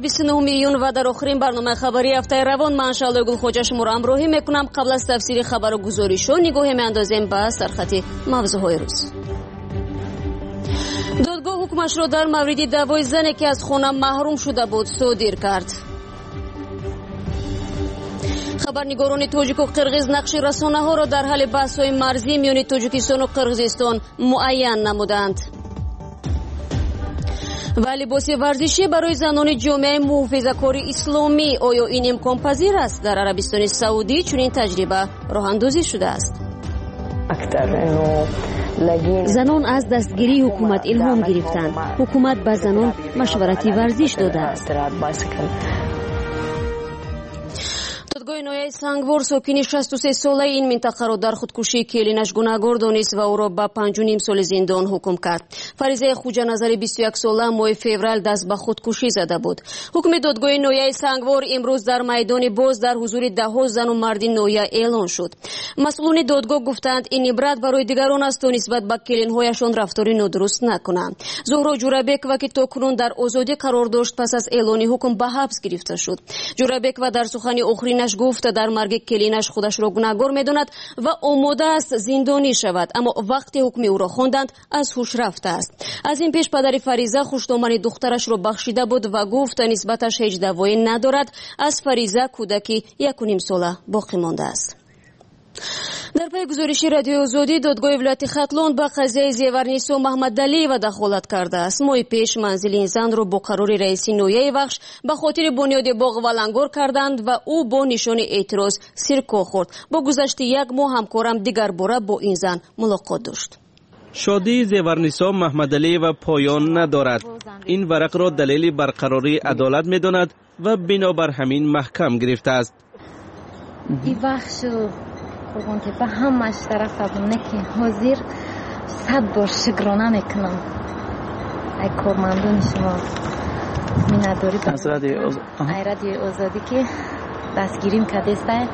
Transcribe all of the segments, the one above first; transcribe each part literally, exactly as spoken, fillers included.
بیست و نهم ایون و در آخرین برنامه خبری هفته روان من شعله گلخوجه شما را همراهی میکنم. قبل از تفسیر خبر و گزارش‌ها نگاهی میاندازیم به سرخط موضوعهای روز. دادگاه حکمش را در مورد دعوای زنی که از خانه محروم شده بود صادر کرد. خبرنگاران تاجیک و قرغیز نقش رسانه ها را در حل بحث های مرزی میان تاجیکستان و قرغیزستان معین نمودند. و لباس ورزشی برای زنان جامعه محافظه‌کار اسلامی، آیا این امکان پذیر است؟ در عربستان سعودی چنین تجربه راه اندازی شده است. زنان از دستگیری حکومت الهام گرفتند. حکومت به زنان مشورتی ورزش داده است. دادگاه نایه سنگوار ساکن شصت و سه ساله این منطقه را در خودکشی کلینش گناهکار دانست و او را به پنج و نیم سال زندان حکم کرد. فریضه خوجه نظری بیست و یک ساله ماه فوریه دست به خودکشی زده بود. حکم دادگاه نایه سنگوار امروز در میدان باز در حضور ده ها زن و مرد نایه اعلان شد. مسئولان دادگاه گفتند این عبرت برای دیگران است تا نسبت به کلینهایشان رفتاری نادرست نکنند. زهرا جورابک و که تاکنون در آزادی قرار داشت پس از اعلان حکم به حبس گرفته شد. جورابک و در سخن آخرینش گفت در مرگ کلینش خودش را گناهکار می‌داند و آماده است زندانی شود، اما وقتی حکم او را خواندند از هوش رفته است. از این پیش پدر فریضه خوشنامه دخترش را بخشیده بود و گفت نسبتش هیچ دعوایی ندارد. از فریضه کودکی یک و نیم ساله باقی مانده است. در پی گزارش رادیو آزادی دادگاه ولایت ختلان به قضیه زیورنیسا محمد علیوا دخالت کرده است. ماه پیش منزل این زن را با قرار رئیس نایه بخش به خاطر بنیاد باغ ولنگار کردند و او با نشان اعتراض سرکا خورد. با گذشت یک ماه همکارم دیگر باره با این زن ملاقات داشت. شادی زیورنیسا محمد علیوا پایان ندارد. این ورق را دلیل برقراری عدالت می‌داند و بنابر همین محکم گرفته است. این بخش بگم که به همش طرف بونه که حاضر صد بار شکرانه میکنم ای کارمندان شما مینداری از رادیو ای رادیو آزادی که دستگیریم کردسته.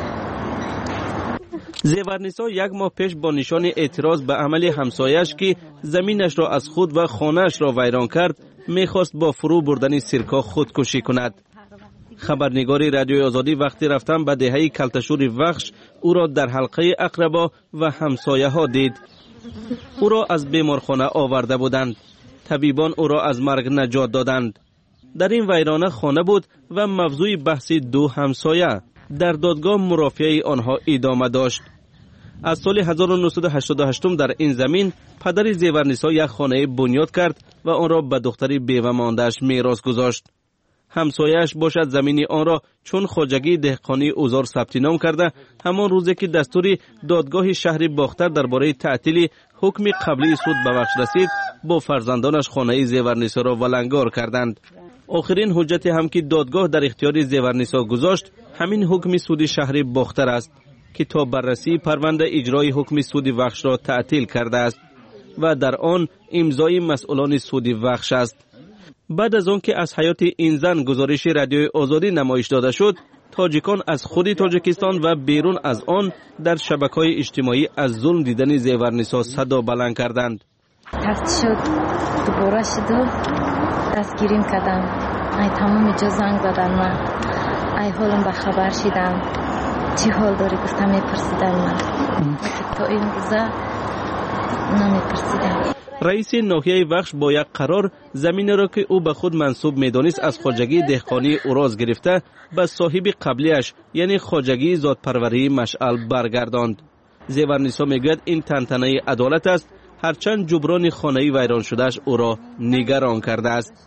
زیورنیسا یک ماه پیش با نشان اعتراض به عمل همسایش که زمینش را از خود و خانهش را ویران کرد میخواست با فرو بردن سرکا خودکشی کند. خبرنگار رادیو آزادی وقتی رفتن به دهه کلتشور وخش او را در حلقه اقربا و همسایه ها دید. او را از بیمارخانه آورده بودند. طبیبان او را از مرگ نجات دادند. در این ویرانه خانه بود و موضوع بحث دو همسایه در دادگاه مرافعه آنها ادامه داشت. از سال هزار و نهصد و هشتاد و هشت در این زمین پدر زیورنیسا یک خانه بنیاد کرد و آن را به دختری بیوه مانده‌اش میراث گذاشت. همسایه‌اش باشد زمین آن را چون خواجگی دهقانی اوزار ثبت نام کرده همان روزی که دستور دادگاه شهر باختر درباره تعطیل حکم قبلی سود به بخش رسید با فرزندانش خانه زیورنیسا را ولنگار کردند. آخرین حجت هم که دادگاه در اختیار زیورنیسا گذاشت همین حکم سود شهر باختر است که تا بررسی پرونده اجرای حکم سود بخش را تعطیل کرده است و در آن امضای مسئولان سود بخش است. بعد از آن که از حیات این زن گزارش رادیو آزادی نمایش داده شد، تاجیکان از خود تاجیکستان و بیرون از آن در شبکه‌های اجتماعی از ظلم دیدن زیورنیسا صدا بلند کردند. تفت شد دوباره شد دستگیریم کردم. ای تمام جا زنگ زدن من ای حالم به خبر شدم چی حال داری گفتم میپرسیدن من تا این روزه نمیپرسیدم. رئیس ناحیه بخش با یک قرار زمین را که او به خود منسوب می‌دانست از خواجگی دهقانی اوراز گرفته به صاحب قبلیش یعنی خواجگی ذات‌پروری مشعل برگرداند. زیورنیسا میگوید این تنتنه عدالت است هرچند جبران خانه‌ای ویران شدهش او را نگران کرده است.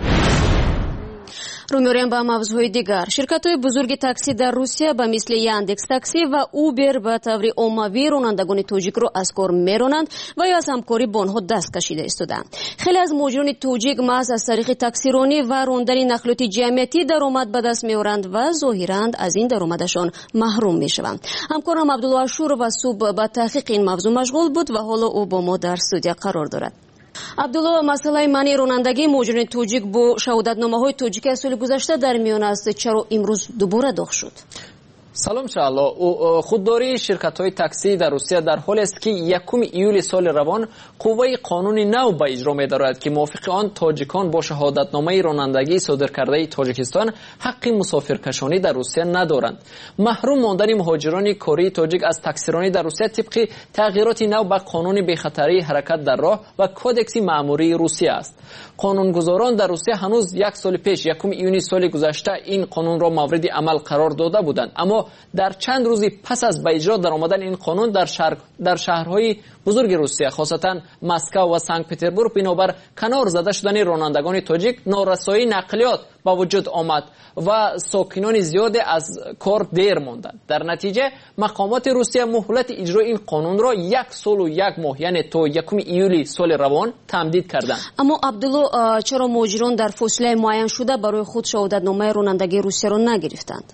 رو می‌آوریم به موضوع دیگر. شرکت‌های بزرگ تاکسی در روسیه به مثل یاندکس تاکسی و اوبر به طور عمومی رانندگان تاجیک را از کار می‌رانند و یا از همکاری با آنها دست کشیده ایستادند. خیلی از مهاجران تاجیک محض از طریق تاکسیرانی و راندن نقلات جمعیتی درآمد به دست می‌آورند و ظاهراً از این درآمدشان محروم می‌شوند. همکارم عبدالله اشور و صبح به تحقیق این موضوع مشغول بود و حالا او با ما در استودیو قرار دارد. عبدالله، مسئله منع رانندگی مهاجران تاجیک با شهادتنامه‌های تاجیکی از سال گذشته در میان است. چرا امروز دوباره داغ شد؟ سلام شالله. خودداری شرکت‌های تاکسی در روسیه در حالی است که یکم ایول سال روان قوه قانونی نو به اجرا می‌دارد که موافق آن تاجیکان با شهادتنامه رانندگی صادر کرده تاجیکستان حق مسافرکشانی در روسیه ندارند. محروم ماندن مهاجران کاری تاجیک از تاکسیرانی در روسیه طبق تغییرات نو به قانون بی‌خطری حرکت در راه و کودکس مأموری روسیه است. قانونگذاران در روسیه هنوز یک سال پیش یکم ایونی سال گذشته این قانون را مورد عمل قرار داده بودند، اما در چند روزی پس از به اجرا در آمدن این قانون در شهر در شهرهای بزرگ روسیه خاصتا مسکو و سنت پترزبورگ بنابر کنار زده شدن رانندگان تاجیک نارسایی نقلیات با وجود آمد و ساکنان زیادی از کار دیر ماندند. در نتیجه مقامات روسیه مهلت اجرای این قانون را یک سال و یک ماه یعنی تا یکم ایولی سال روان تمدید کردند. اما عبدالله، چرا مهاجران در فاصله معین شده برای خود شهادتنامه رانندگی روسیه را نگرفتند؟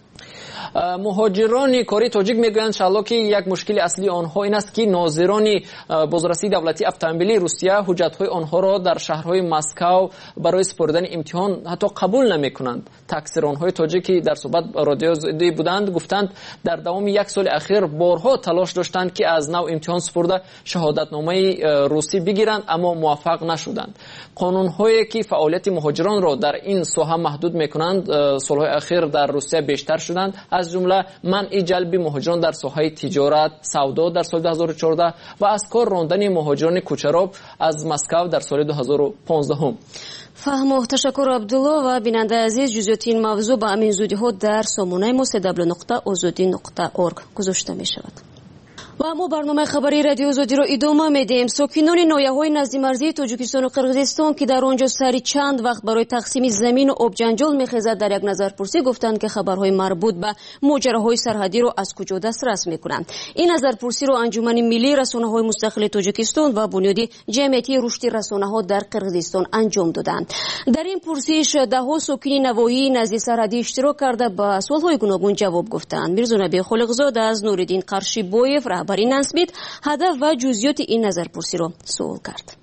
مهاجران کاری تاجیک میگویند شالله که یک مشکل اصلی آنها این است که ناظران بازرسی دولتی اتومبیلی روسیه حجت‌های آنها را در شهرهای مسکو برای سپردن امتحان حتی قبول نمی‌کنند. تاکسیران‌های تاجیکی در صحبت رادیو زدی بودند گفتند در دوام یک سال اخیر بارها تلاش داشتند که از نو امتحان سپرده شهادتنامه روسی بگیرند اما موفق نشدند. قانون‌هایی که فعالیت مهاجران را در این ساحه محدود می‌کنند سال‌های اخیر در روسیه بیشتر شدند، از جمله منع جلب مهاجران در ساحه تجارت، سودا در سال دو هزار و چهارده و از کار راندن مهاجران کوچراب از مسکو در سال دو هزار و پانزده. فهم. تشکر عبدالله. و بیننده عزیز، جزئیات این موضوع با امین زودی ها در سامانه ما سه دبلیو نقطه آزادی نقطه اورگ گذاشته می شود. و ما برنامه خبری رادیو آزادی را ادامه میدیم. ساکنان ناحیه‌های نزدیک مرزی تاجیکستان و قرقیزستان که در آنجا سری چند وقت برای تقسیم زمین و آب جنجال می‌خیزد در یک نظرپرسی گفتند که خبرهای مربوط به ماجراهای سرحدی را از کجا دسترس می‌کنند. این نظرپرسی را انجمن ملی رسانه‌های مستقل تاجیکستان و بنیاد جمعیتی رشد رسانه‌ها در قرقیزستان انجام دادند. در این پرسش ده‌ها ساکن نواحی نزدیک سرحدی اشتراک کرده به سوال‌های گوناگون جواب گفتند. میرزا نبی خالقزاده از نوردین قرشیبویف رهبری نسبید هدف و جزئیات این نظرپرسی را سوال کرد.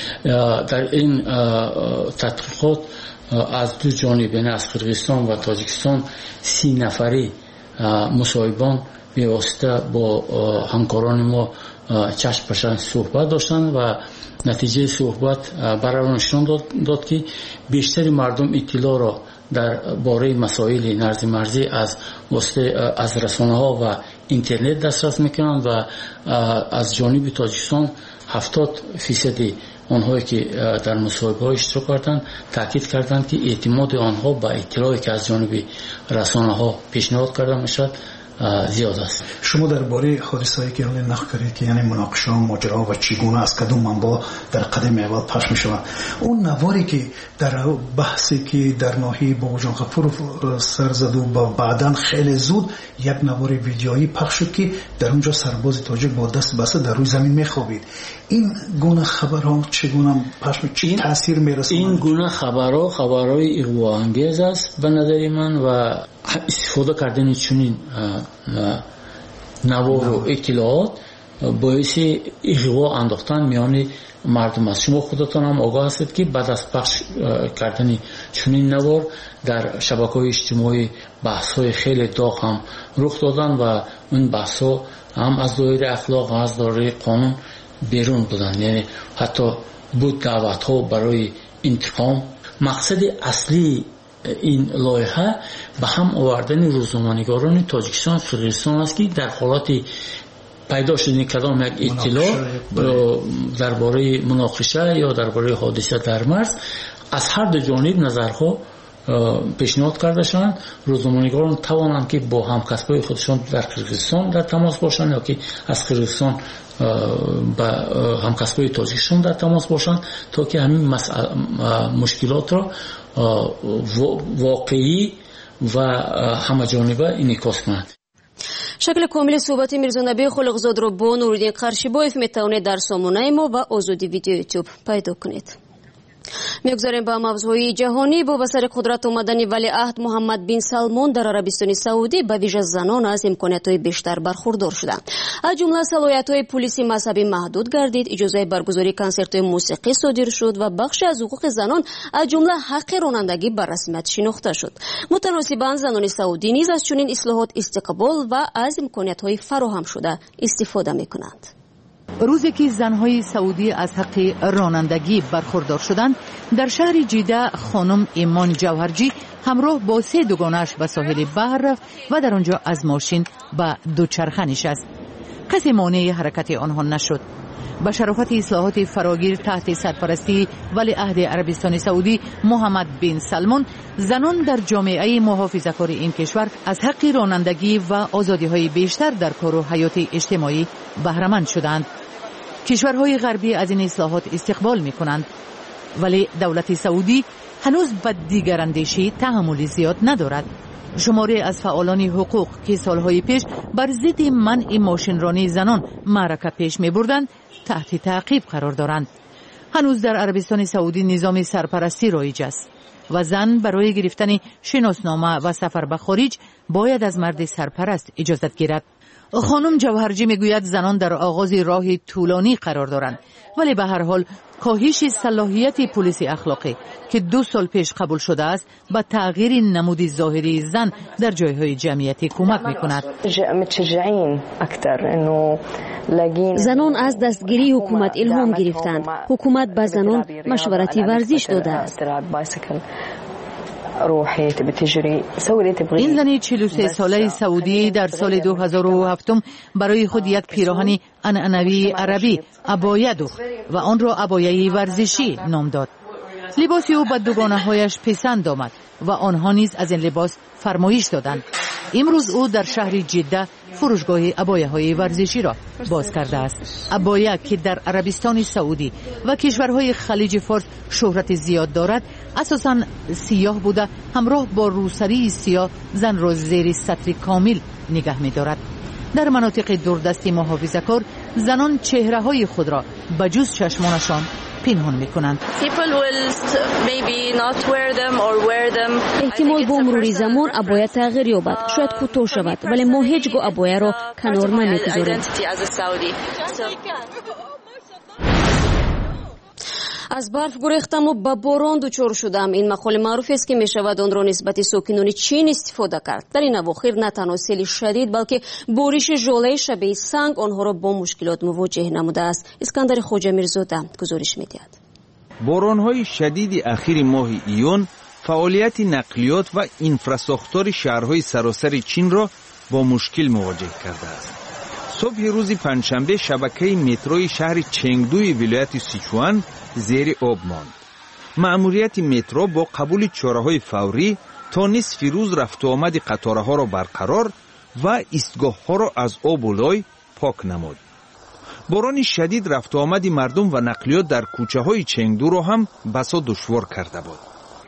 در این تحقیقات از دو جانب یعنی از قرقیزستان و تاجیکستان سی نفری مصاحبان به واسطه با همکاران ما چشم پشن صحبت داشتند و نتیجه صحبت برای نشان داد, داد که بیشتر مردم اطلاع را در باره مسائل نزدیک مرزی از واسطه از رسانه ها و اینترنت دسترس میکنند و از جانب تاجیکستان هفتاد فیصدی آنهایی که در مصاحبه ها اشتراک کردند تاکید کردند که اعتماد آنها به اطلاعی که از جانب رسانه ها پیشنهاد کرده میشد زیاد است. شما درباره حادثه‌ای که الان نقل کردید که یعنی مناقشه و ماجرا و چگونه از کدوم منبع در قدم اول پخش می‌شود، اون نواری که در بحثی که در ناحیه باباجان غفور سر زد و بعداً خیلی زود یک نوار ویدیویی پخش شد که در اونجا سرباز تاجیک با دست بسته در روی زمین می‌خوابید، این گونه خبرها چگونه پخش می چه تاثیر میرسونه؟ این گونه خبرها خبرهای اغواانگیز است به نظر من و استفاده کردن چنین نوار و اطلاعات باعث اغوا انداختن میان مردم است. شما خودتان هم آگاه هستید که بعد از پخش کردن چنین نوار در شبکه‌های اجتماعی بحث‌های خیلی داغ هم رخ دادن و اون بحث‌ها هم از دایره اخلاق هم از دایره قانون بیرون بودن، یعنی حتی بود دعوت‌ها برای انتقام. مقصد اصلی این لایحه به هم آوردن روزنامه‌نگاران تاجیکستان و قرقیزستان است که در حالت پیدا شدن کدام یک اطلاع درباره مناقشه یا درباره حادثه در مرز از هر دو جانب نظرها پیشنهاد کرده شدند. روزنامه‌نگاران توانند که با همکسبای خودشان در قرقیزستان در تماس باشند یا که از قرقیزستان با همکسبای تاجیکستان در تماس باشند تا که همین مشکلات را واقعی و همه جانبه انعکاس کنند. شکل کامل صحبت میرزا نبی خالقزاده را با نوردین قرشیبویف میتوانید در سامانه ما و آزادی ویدیو یوتیوب پیدا کنید. میگذاریم با موضوع جهانی. با بسر قدرت آمدن ولیعهد محمد بن سلمان در عربستان سعودی به ویژه زنان از امکانات‌های بیشتر برخوردار شدند. از جمله صلاحیت‌های پلیسی مذهبی محدود گردید، اجازه برگزاری کنسرت‌های موسیقی صادر شد و بخش از حقوق زنان از جمله حق رانندگی به رسمیت شناخته شد. متناسباً زنان سعودی نیز از چنین اصلاحات استقبال و از امکانات‌های فراهم شده استفاده می‌کنند. روزی که زنهای سعودی از حق رانندگی برخوردار شدند، در شهر جیده خانم ایمان جوهرجی همراه با سه دوگانش به ساحل بحر رفت و در آنجا از ماشین به دوچرخه نشست. کسی مانع حرکت آنها نشد. به شرافت اصلاحات فراگیر تحت سرپرستی ولیعهد عربستان سعودی محمد بن سلمان، زنان در جامعه محافظه‌کار این کشور از حق رانندگی و آزادی‌های بیشتر در کار و حیات اجتماعی بهره‌مند شدند. کشورهای غربی از این اصلاحات استقبال می‌کنند، ولی دولت سعودی هنوز به دیگراندیشی تحمل زیاد ندارد. شماری از فعالان حقوق که سالهای پیش بر ضد منع ماشینرانی زنان معرکه پیش می‌بردند تحت تعقیب قرار دارند. هنوز در عربستان سعودی نظام سرپرستی رایج است و زن برای گرفتن شناسنامه و سفر به خارج باید از مرد سرپرست اجازت گیرد. خانم جوهرجی میگوید زنان در آغاز راه طولانی قرار دارند، ولی به هر حال کاهش صلاحیت پلیس اخلاقی که دو سال پیش قبول شده است به تغییر نمود ظاهری زن در جایهای جمعیتی کمک میکند. زنان از دستگیری حکومت الهام گرفتند. حکومت به زنان مشورتی ورزش داده است. این زن چهل و سه ساله سعودی در سال دو هزار و هفت برای خود یک پیراهن عنعنوی عربی عبایه دوخت و آن را عبایه ورزشی نام داد. لباسی او به دوگانه‌هایش پسند آمد و آنها نیز از این لباس فرمایش دادند. امروز او در شهر جده فروشگاه عبایه‌های ورزشی را باز کرده است. عبایه که در عربستان سعودی و کشورهای خلیج فارس شهرت زیاد دارد، اساساً سیاه بوده، همراه با روسری سیاه زن را زیر سطر کامل نگه می‌دارد. در مناطق دوردست محافظه‌کار زنان چهره‌های خود را بجز چشمانشان پنهان می‌کنند. احتمال با مرور زمان عبایه تغییر یابد، شاید کوتاه شود، ولی ما هیچگاه عبایه را کنار نمی‌گذاریم. از برف گریختم و به باران دچار شدم. این مقوله معروف است که می شود آن را نسبت ساکنان چین استفاده کرد. در این اواخر نه تنها سیل شدید بلکه بارش ژوله شبیه سنگ آنها را با مشکلات مواجه نموده است. اسکندر خواجه میرزاده گزارش می‌دهد. باران‌های شدید اخیر ماه ایون فعالیت نقلیات و اینفراساختار شهرهای سراسر چین را با مشکل مواجه کرده است. صبح روز پنجشنبه شبکه متروی شهر چنگدوی ولایت سیچوان زیر آب ماند. مأموریت مترو با قبول چاره‌های فوری تا نصف روز رفت و آمد قطارها را برقرار و ایستگاه‌ها را از آب و لای پاک نمود. باران شدید رفت و آمد مردم و نقلیات در کوچه‌های چنگدو را هم بسا دشوار کرده بود.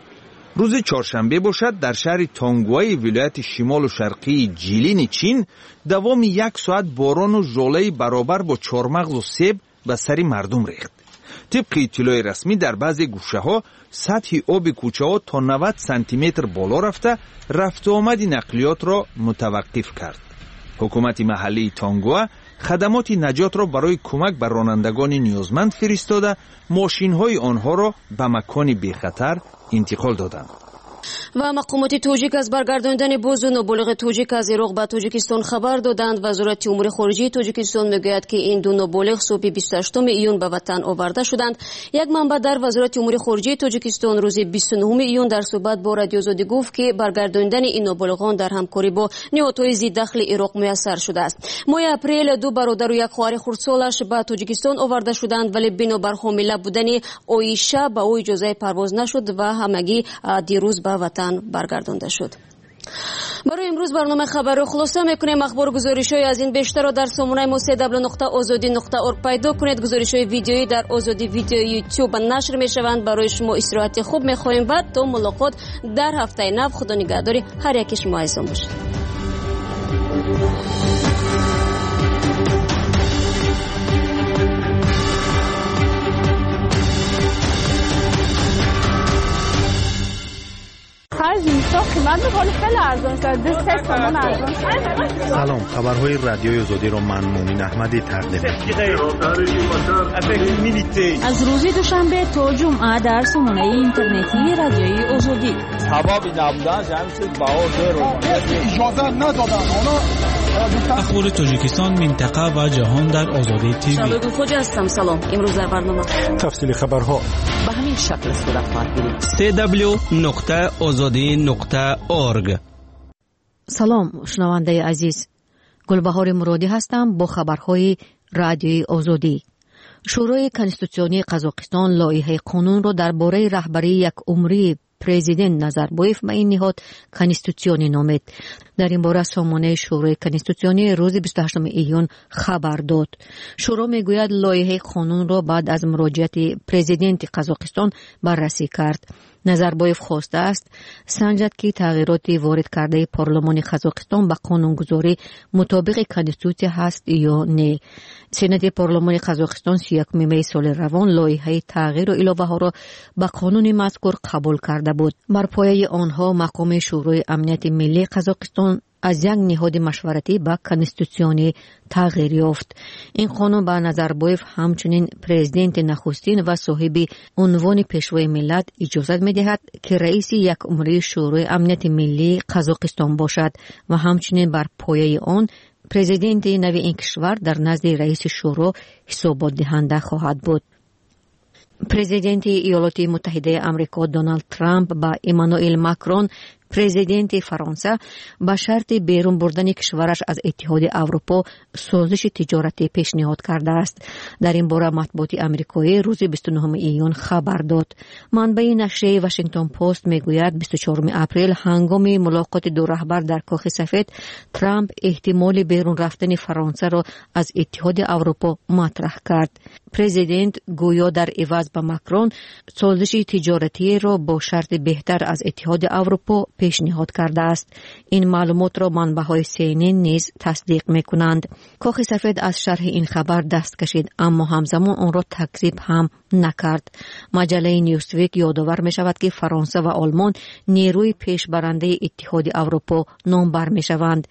روز چهارشنبه باشد در شهر تانگوای ولایت شمال و شرقی جیلین چین دوام یک ساعت باران و ژوله برابر با چهارمغز و سیب به سر مردم ریخت. طبق اطلاع رسمی در بعضی گوشه‌ها سطح آب کوچه‌ها تا نود سانتی متر بالا رفته رفت و آمد نقلیات را متوقف کرد. حکومت محلی تانگوا خدمات نجات را برای کمک به رانندگان نیازمند فرستاده ماشین‌های آنها را به مکان بی‌خطر انتقال دادند. و مقامات توجیک از برگرداندن باز و نابالغ توجیک از عراق به تاجیکستان خبر دادند. وزارت امور خارجه تاجیکستان میگوید که این دو نابالغ صبح بیست و هشتم ایون به وطن آورده شدند. یک منبع در وزارت امور خارجه تاجیکستان روز بیست و نهم ایون در صحبت با رادیو آزادی گفت که برگرداندن این نابالغان در همکاری با نهادهای ضد دخل عراق میسر شده است. ماه اپریل دو برادر و یک خواهر خردسالش به تاجیکستان آورده شدند، ولی بنابر حامله بودن عایشه به او اجازه پرواز نشد و همگی دیروز به وطن برگردانده شد. برای امروز برنامه خبر رو خلاصه میکنیم. اخبار و گزارش‌های از این بیشتر را در سامانه ما سی دبلیو نقطه آزادی نقطه اورگ پیدا کنید. گزارش‌های ویدیویی در آزادی ویدیو یوتیوب نشر میشوند. برای شما استراحت خوب میخواهیم و تا ملاقات در هفته نو. خدا نگهداری هر یک شما عزیزان باشید. خرج میشه قیمت ولی خیلی ارزان شده سه تومن ارزان شده. سلام، خبرهای رادیوی آزادی رو من مومین احمدی تقدیم می‌کنم. از روز دوشنبه تا جمعه در سامانه اینترنتی رادیوی آزادی. حبابی نبودن جمع شد باور رو اجازه ندادن. اخبار تاجیکستان، منطقه و جهان در آزادی تیوی. شبگون خوش هستم. سلام. امروز در برنامه تفصیل خبرها به همین شکل صورت خواهد گرفت. سی دبلیو نقطه آزادی نقطه اورگ. سلام شنونده عزیز، گلبهار مرادی هستم با خبرهای رادیوی آزادی. شورای کنستیتوسیونی قزاقستان لایحه قانون را درباره رهبری یک عمری پرزیدنت نظربایف به این نهاد کنستیتوسیونی نامید. در این باره سامانه شورای کنستیتوسیونی روز بیست و هشتم ایون خبر داد. شورا میگوید لایحه قانون را بعد از مراجعت پرزیدنت قزاقستان بررسی کرد. نظربایف خواسته است سنجد که تغییرات وارد کرده پارلمان قزاقستان به قانونگذاری مطابق کنستیتوسیون هست یا نه. سنت پارلمان قزاقستان سی و یکم می سال روان لایحه تغییر و علاوه ها را به قانون مذکور قبول کرده بود. بر پایه آنها مقام شورای امنیت ملی قزاقستان از یک نهاد مشورتی به کنستیتوسیونی تغییر یافت. این قانون به نظربایف همچنین پرزیدنت نخستین و صاحب عنوان پیشوای ملت اجازه می‌دهد که رئیس یک عمره شورای امنیت ملی قزاقستان باشد و همچنین بر پایه آن پرزیدنت نوی این کشور در نزد رئیس شورا حسابات دهنده خواهد بود. پرزیدنت ایالات متحده آمریکا دونالد ترامپ با ایمانوئل ماکرون پرزیدنت فرانسه با شرط بیرون بردن کشورش از اتحاد اروپا سازش تجارتی پیشنهاد کرده است. در این باره مطبوعات آمریکایی روز بیست و نهم ایون خبر داد. منبع نشریه واشنگتن پست میگوید بیست و چهارم اپریل هنگام ملاقات دو رهبر در کاخ سفید ترامپ احتمال بیرون رفتن فرانسه را از اتحاد اروپا مطرح کرد. پرزیدنت گویا در عوض به ماکرون سازش تجارتی را با شرط بهتر از اتحاد اروپا پیشنهاد کرده است. این معلومات را منبع‌های سی ان ان نیز تصدیق می‌کنند. کاخ سفید از شرح این خبر دست کشید اما همزمان آن را تکذیب هم نکرد. مجله نیوزویک یادآور می‌شود که فرانسه و آلمان نیروی پیشبرنده اتحاد اروپا نامبر می‌شوند.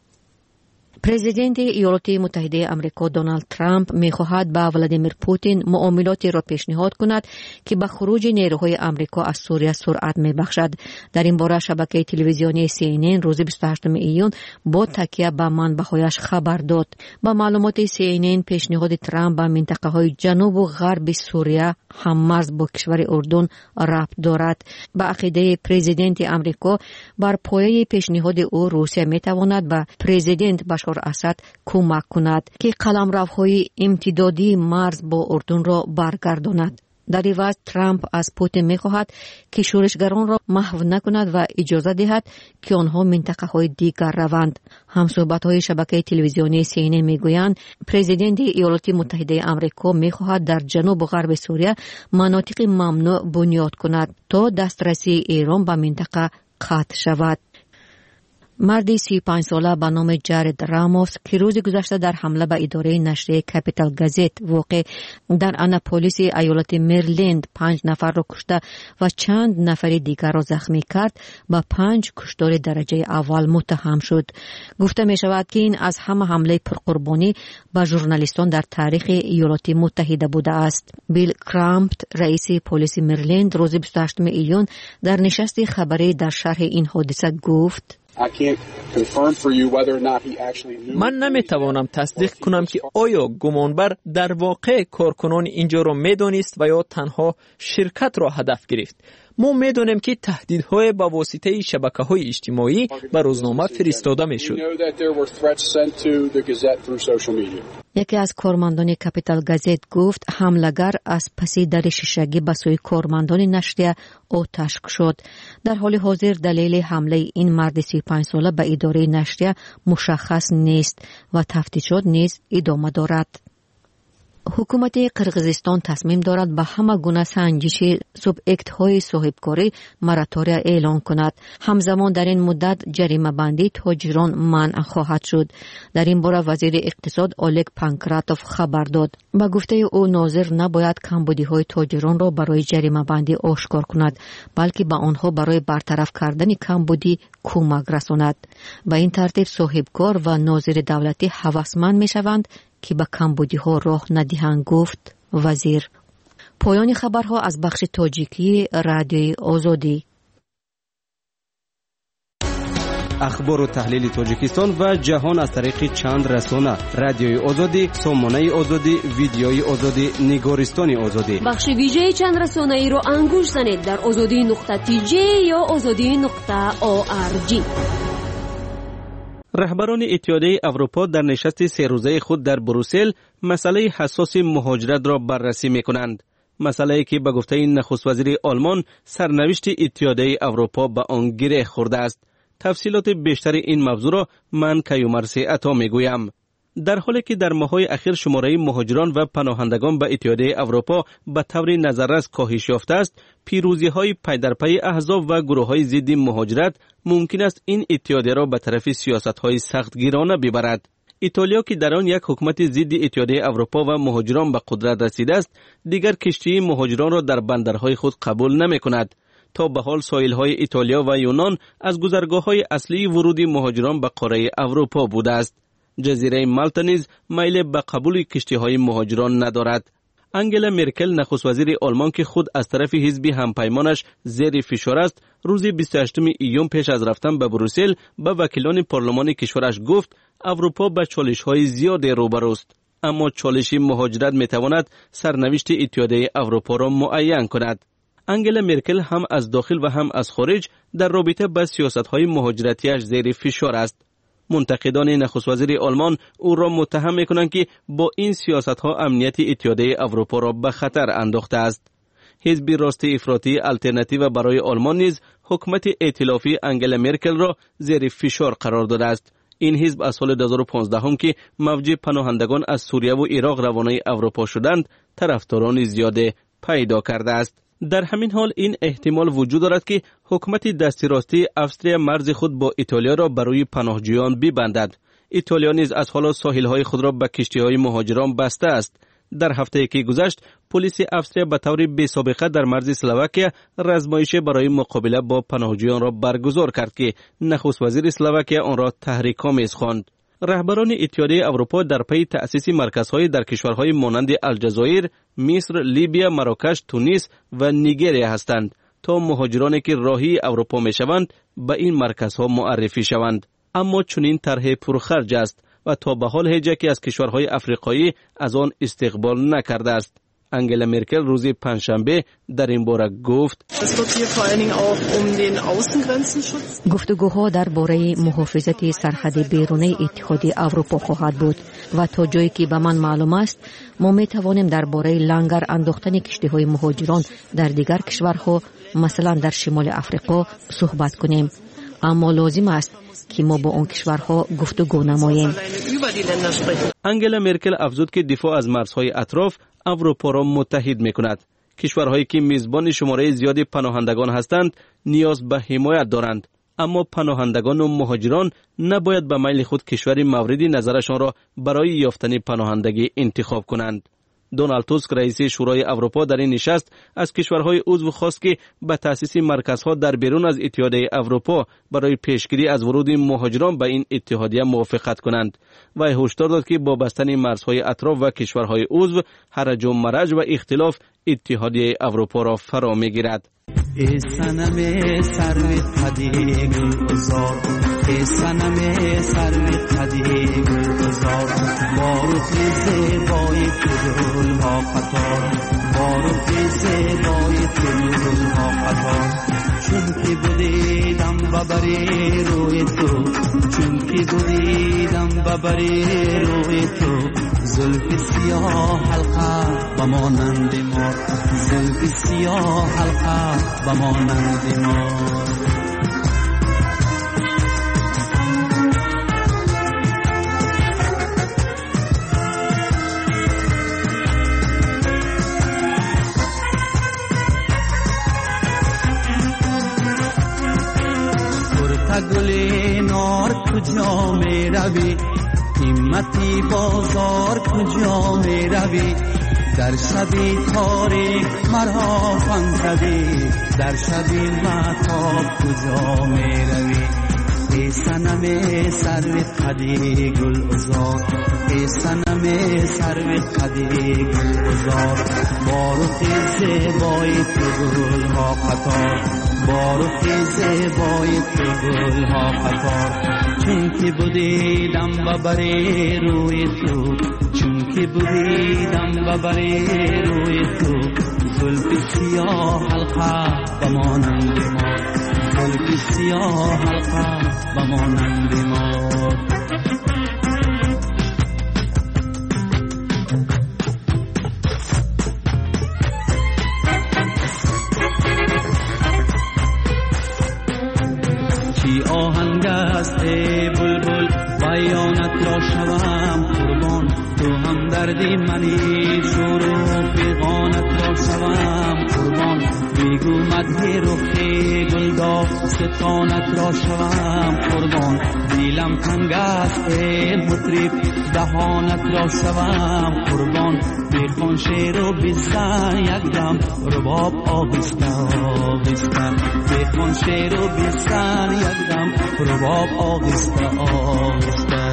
پرزیدنت ایالات متحده آمریکا دونالد ترامپ می‌خواهد با ولادیمیر پوتین معاملاتی را پیشنهاد کند که به خروج نیروهای آمریکا از سوریه سرعت می‌بخشد. در این باره شبکه تلویزیونی سی ان ان روز بیست و هشتم ایون با تکیه به منبع‌هایش خبر داد. با معلومات سی ان ان پیشنهاد ترامپ به منطقه‌های جنوب و غرب سوریه هم‌مرز با کشور اردن ربط دارد. به عقیده پرزیدنت آمریکا بر پایه پیشنهاد او روسیه می‌تواند به پرزیدنت بشار اسد کمک کند که قلمروهای امتدادی مرز با اردن را برگرداند. در عوض ترامپ از پوتین می‌خواهد که شورشگران را محو نکند و اجازه دهد که آنها منطقه‌های دیگر روند. همصحبت‌های شبکه تلویزیونی سی ان ان می‌گویند پرزیدنت ایالات متحده آمریکا می‌خواهد در جنوب و غرب سوریه مناطق ممنوع بنیاد کند تا دسترسی ایران به منطقه قطع شود. مردی سی و پنج ساله به نام جارد راموس که روز گذشته در حمله به اداره نشریه کپیتال گازت واقع در آناپولیس ایالت مریلند پنج نفر را کشته و چند نفر دیگر را زخمی کرد با پنج کشتار درجه اول متهم شد. گفته می شود که این از همه حمله پرقربانی به ژورنالیستان در تاریخ ایالات متحده بوده است. بیل کرامپت رئیس پلیس مریلند روز بیست و هشتم ایون در نشست خبری در شرح این حادثه گفت: من نمیتوانم تصدیق کنم که آیا گمانبر در واقع کارکنان اینجا را میدانست و یا تنها شرکت را هدف گرفت. ما میدونیم که تهدیدهای با واسطه شبکه‌های اجتماعی به روزنامه فرستاده میشد. یکی از کارمندان کپیتال گازت گفت حمله‌گر از پس در شیشگی به سوی کارمندان نشریه آتش شد. در حال حاضر دلیل حمله این مرد سی و پنج ساله به اداره نشریه مشخص نیست و تفتیشات نیز ادامه دارد. حکومت قرقیزستان تصمیم دارد به همه گونه سنجش سوبئکت های صاحبکاری مراتوریا اعلان کند. همزمان در این مدت جریمه بندی تاجران منع خواهد شد. در این باره وزیر اقتصاد اولگ پانکراتوف خبر داد. با گفته او ناظر نباید کمبودی های تاجران را برای جریمه بندی آشکار کند، بلکه به آنها برای برطرف کردن کمبودی کمک رساند. به این ترتیب صاحبکار و ناظر دولتی هوسمند می شوند که به کمبودی ها راه ندهند، گفت وزیر. پایان خبرها از بخش تاجیکی رادیوی آزادی. اخبار و تحلیل تاجیکستان و جهان از طریق چند رسانه: رادیوی آزادی، سامانه آزادی، ویدیوی آزادی، نگارستان آزادی. بخش ویژه چند رسانه ای رو انگوش زنید در آزادی نقطه تی جی یا آزادی نقطه او آر جی. رهبران اتحادیه اروپا در نشست سه روزه خود در بروسل مسئله حساس مهاجرت را بررسی می‌کنند. مسئله‌ای که به گفته نخست وزیر آلمان سرنوشت اتحادیه اروپا به آن گره خورده است. تفصیلات بیشتر این موضوع را من کیومرثی عطا میگویم. در حالی که در ماه‌های اخیر شماره مهاجران و پناهندگان به اتحادیه اروپا به طور نظررس کاهش یافته است، پیروزی‌های پی در پی احزاب و گروه‌های ضد مهاجرت ممکن است این اتحادیه را به طرف سیاست‌های سختگیرانه ببرد. ایتالیا که در آن یک حکومت ضد اتحادیه اروپا و مهاجران به قدرت رسیده است، دیگر کشتی مهاجران را در بندرهای خود قبول نمی‌کند. تا به حال ساحل‌های ایتالیا و یونان از گذرگاه‌های اصلی ورود مهاجران به قاره اروپا بوده است. جزیره مالتا نیز میل به قبول کشتی‌های مهاجران ندارد. انگلا مرکل نخست وزیر آلمان که خود از طرف حزب همپیمانش زیر فشار است، روز بیست و هشتم ایون پیش از رفتن به بروسل به وکیلان پارلمان کشورش گفت اروپا به چالش‌های زیاد روبروست، اما چالش مهاجرت می‌تواند سرنوشت اتحادیه اروپا را معین کند. انگلا مرکل هم از داخل و هم از خارج در رابطه با سیاست‌های مهاجرتیش زیر فشار است. منتقدان نخست وزیر آلمان او را متهم می‌کنند که با این سیاست‌ها امنیت اتحادیه اروپا را به خطر انداخته است. حزب راست افراطی الترناتیو برای آلمان نیز حکومت ائتلافی انگلا مرکل را زیر فشار قرار داده است. این حزب از سال دو هزار و پانزده هم که موج پناهندگان از سوریه و عراق روانه اروپا شدند، طرفداران زیاده پیدا کرده است. در همین حال این احتمال وجود دارد که حکومت دست راستی افسریا مرز خود با ایتالیا را برای پناهجویان ببندد. ایتالیا نیز از حالا ساحل‌های خود را به کشتی‌های مهاجران بسته است. در هفته که گذشت، پلیس افسریا به طور بی‌سابقه در مرز اسلواکیه رزمایش برای مقابله با پناهجویان را برگزار کرد که نخست وزیر اسلواکیه آن را تحریک‌آمیز خواند. رهبران اتحادیه اروپا در پی تأسیس مرکزهای در کشورهای مانند الجزایر، مصر، لیبیا، مراکش، تونس و نیگریه هستند تا مهاجرانی که راهی اروپا میشوند به این مرکزها معرفی شوند. اما چنین طرح پرخرج است و تا به حال هیچ یکی از کشورهای افریقایی از آن استقبال نکرده است. انگلا مرکل روز پنجشنبه در این باره گفت گفتگوها درباره محافظت سرحد بیرونی اتحادیه اروپا خواهد بود و تا جایی که به من معلوم است ما می توانیم درباره لنگر انداختن کشتی‌های مهاجران در دیگر کشورها مثلا در شمال افریقا صحبت کنیم، اما لازم است که ما با آن کشورها گفتگو نماییم. انگلا مرکل افزود که دفاع از مرزهای اطراف اروپا را متحد می‌کند. کشورهایی که میزبان شماره زیادی پناهندگان هستند نیاز به حمایت دارند، اما پناهندگان و مهاجران نباید به میل خود کشور مورد نظرشان را برای یافتن پناهندگی انتخاب کنند. دونالد توسک رئیس شورای اروپا در این نشست از کشورهای عضو خواست که به تأسیس مرکزها در بیرون از اتحادیه اروپا برای پیشگیری از ورود مهاجران به این اتحادیه موافقت کنند و هشدار داد که با بستن مرزهای اطراف و کشورهای عضو هرج و مرج و اختلاف اتحادیه اروپا را فرا میگیرد. ای صنم سرو قدی گلزار، ای صنم سرو قدی گلزار، بارو زیبای گل ها قطار، بارو زیبای گل ها قطار، چون که بودیدم ببری روی تو، چون که بودیدم ببری روی تو، زلف سیاه حلقه بمانند مار، زلف سیاه حلقه بمانند مار. کنار کجا می روی همتی بازار کجا می روی در شبی تاریک مرا فنزدی در شبی مهتاب کجا می روی ای صنم سرو قدی گل عذار ای صنم سرو قدی گل عذار بارو زیبای تو گل ها قطار بارو زیبای تو گل ها قطار چون که بودیدم و بری روی تو چون که بودیدم و بری روی تو زلف سیاه حلقه بمانند ما زلف سیاه حلقه بمانند ما چی آهنگ است ای بلبل بیانت را شوم قربان تو هم دردی منی شروع پیغانت را شوم قربان بیگو مدهی رخی گلدار ستانت را شوم قربان دیلم تنگ است ای مطرب دهانت را شوم قربان بیخون شیر و بیستن یک دم رباب آبسته آبسته بیخون شیر و بیستن یک دم رباب آبسته آبسته.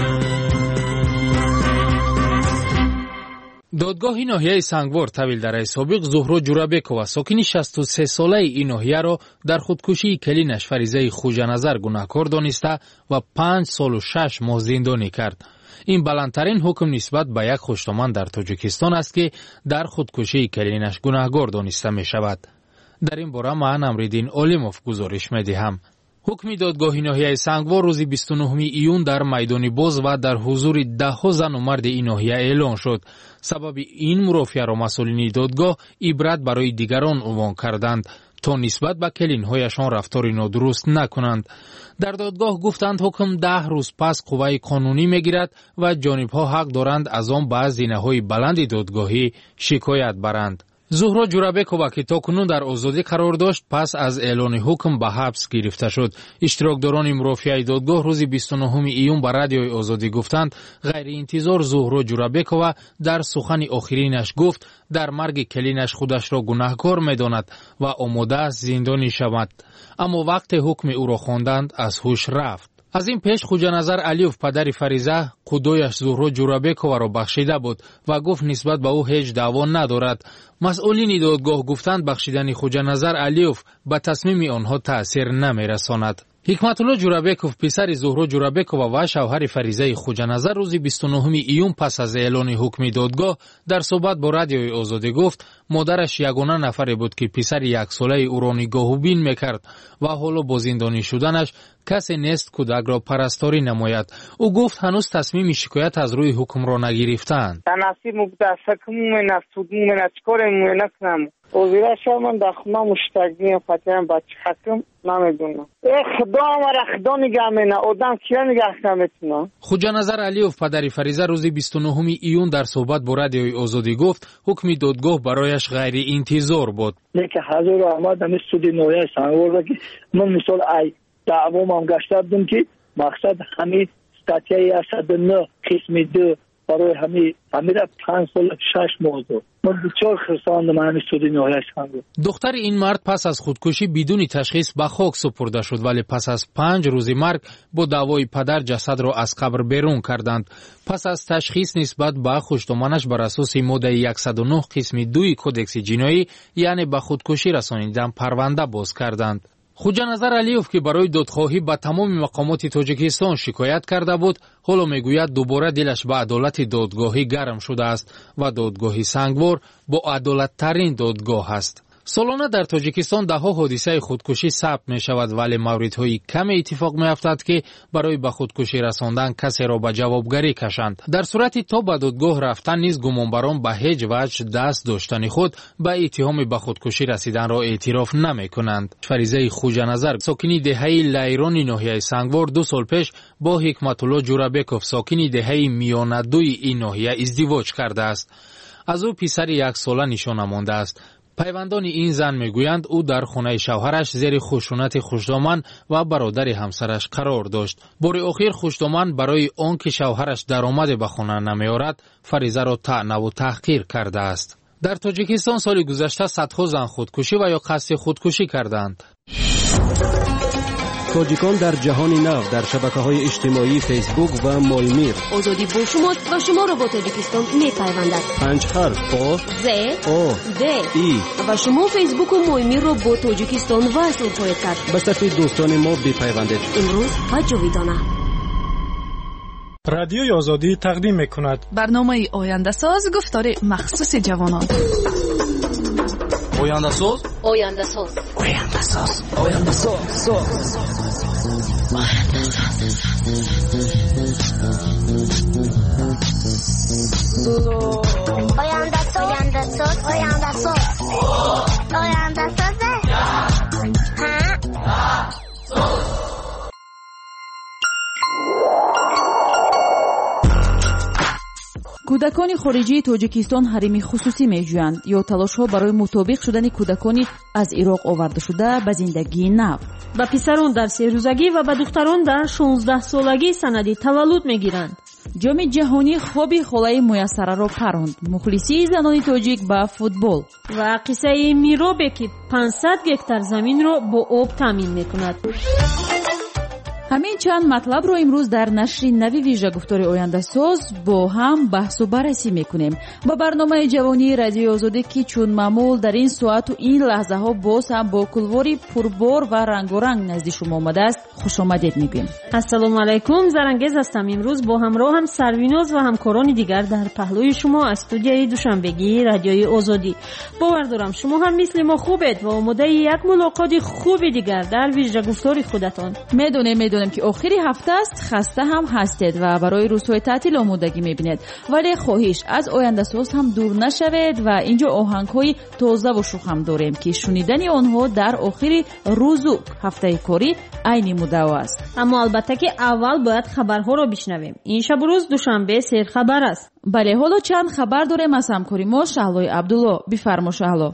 دادگاهی ناحیه سنگوار طویل در سابق زهرا جورابکова ساکنی شصت و سه ساله این ناحیه را در خودکشی کلینش فریضه خوجانظر گناهکار دانسته و پنج سال و شش ماه زندانی کرد. این بلندترین حکم نسبت به یک خوشتمان در تاجیکستان است که در خودکشی کلینش گناهکار دانسته می شود. در این باره من امریدین اولیموف گزارش می دهم. حکم دادگاه ناحیه سنگوار روز بیست و نهم ایون در میدان باز و در حضور ده ها زن و مرد این ناحیه اعلان شد. سبب این مرافعه را مسئولین دادگاه عبرت برای دیگران عنوان کردند تا نسبت به کلین‌هایشان رفتار نادرست نکنند. در دادگاه گفتند حکم ده روز پس قوه قانونی میگیرد و جانب‌ها حق دارند از آن به زینه‌های بلند دادگاهی شکایت برند. زهرا جورابکова که تاکنون در آزادی قرار داشت پس از اعلان حکم به حبس گرفته شد. اشتراکداران مرافعه دادگاه روز بیست و نهم ایون به رادیوی آزادی گفتند غیر انتظار زهرا جورابکова در سخن آخرینش گفت در مرگ کلینش خودش را گناهکار می‌داند و آماده است زندانی شود. اما وقت حکم او را خواندند از هوش رفت. از این پیش خوجانظر علیوف پدر فریضه خدایش زهرا جورابکова را بخشیده بود و گفت نسبت به او هیچ دعوا ندارد. مسئولین دادگاه گفتند بخشیدن خوجانظر علیوف به تصمیم آنها تأثیر نمی‌رساند. حکمت الله جورابکov پسر زهرا جورابکova و شوهر فریضه خوجانظر روز بیست و نهم ایون پس از اعلان حکم دادگاه در صحبت با رادیوی آزادی گفت مادرش یگانه نفری بود که پسر یک ساله او را نگاهوبین میکرد و حالا با زندانی شدنش کسی نیست کودک را پرستاری نماید. او گفت هنوز تصمیم شکایت از روی حکم را نگرفتند. تناسب مقدسکمون نفتودمون چکارمون نکنم. وزیرش من در خونه مشتاقیم فتیم بچه حکم نمیدونم. ای خدا مرا خدا نگه مینه آدم کیا نگه نمیتونه. خوجانظر علیوف پدر فریضه روز بیست و نهم ایون در صحبت با رادیوی آزادی گفت حکم دادگاه برایش غیر انتظار بود. لیکن حضور احمد هم استودی نوعی سنگوار که من مثال ای دعوام هم گشته بودم که مقصد همین ستاتیه صد و نه قسم دو برای همین همین پنج سال شش ماه دو من بچار خرساندم همین استودی نوعی سنگوار. دختر این مرد پس از خودکشی بدون تشخیص به خاک سپرده شد ولی پس از پنج روز مرگ با دعوای پدر جسد را از قبر بیرون کردند. پس از تشخیص نسبت به خوشتمانش بر اساس ماده صد و نه قسم دو کدکس جنایی یعنی به خودکشی رسانیدن پرونده باز کردند. خوجانظر علیوف که برای دادخواهی به تمام مقامات تاجیکستان شکایت کرده بود حالا میگوید دوباره دلش به عدالت دادگاهی گرم شده است و دادگاهی سنگوار با عدالت ترین دادگاه است. سالانه در تاجیکستان ده ها حادثه خودکشی ثبت می شود ولی موردهای کم اتفاق می افتد که برای به خودکشی رساندن کسی را به جوابگری کشند. در صورتی تا به دادگاه رفتن نیز گمانبران به هیچ وجه دست داشتن خود به اتهام به خودکشی رسیدن را اعتراف نمی کنند. فریضه خوجانظر ساکنی دهه لیرانی ناحیه سنگوار دو سال پیش با حکمت الله جورابکov ساکنی دهه میانه دوی این ناحیه ازدواج کرده است. از او پسر یک ساله نشانه مانده است. پیوندان این زن میگویند او در خانه شوهرش زیر خشونت خوشدامن و برادر همسرش قرار داشت. بار اخیر خوشدامن برای آن که شوهرش درآمد به خانه نمیارد فریضه را طعنه و تحقیر کرده است. در تاجیکستان سال گذشته صدها زن خودکشی و یا قصد خودکشی کردند. تاجیکان در جهان نو در شبکه‌های اجتماعی فیسبوک و مالمیر. آزادی با شماست و شما را با تاجیکستان می‌پیوندد. پنج حرف آ ز آ د ای و شما فیسبوک و مالمیر را با تاجیکستان وصل خواهید کرد. به صفحه دوستان ما بپیوندید. امروز و جاویدانه. رادیوی آزادی تقدیم می‌کند برنامه آینده ساز گفتار مخصوص جوانان. آینده ساز آینده ساز آینده ساز آینده ساز آینده ساز آینده ساز آینده ساز آینده ساز کودکان خارجی تاجیکستان حریم خصوصی میجویند یا تلاش‌ها برای مطابق شدن کودکان از عراق آورده شده به زندگی نو. به پسران در سه روزگی و به دختران در شانزده سالگی سند تولد میگیرند. جام جهانی خوابی خلای میسره را پراند. مخلصی زنان تاجیک به فوتبال و قصه میرابه که پانصد گکتار زمین را با آب تامین میکند. همین چند مطلب رو امروز در نشر نوی ویژه گفتار آینده ساز با هم بحث و بررسی میکنیم. با برنامه جوانی رادیو آزادی که چون معمول در این ساعت و این لحظه ها باز هم با کلواری پربار و رنگارنگ نزد شما آمده است خوش آمدید میگویم. السلام علیکم، زرنگیز هستم. امروز با همراه هم سرویناز و همکاران دیگر در پهلوی شما استودیوی دوشنبگی رادیوی آزادی. باور دارم شما هم مثل ما خوبید و آماده یک ملاقات خوب دیگر در ویژه گفتار خودتان. میدونم میدونم که آخری هفته است، خسته هم هستید و برای روزهای تعطیل آمادگی میبینید، ولی خواهش از آینده ساز هم دور نشوید و اینجا آهنگ‌های تازه و شوخ هم داریم که شنیدن آنها در آخری روز و هفته کاری عین مدعا است. اما البته که اول باید خبرها را بشنویم. این شب روز دوشنبه سیر خبر است. بله، حالا چند خبر داریم از همکاری ما شهلای عبدالله. بفرما شهلا.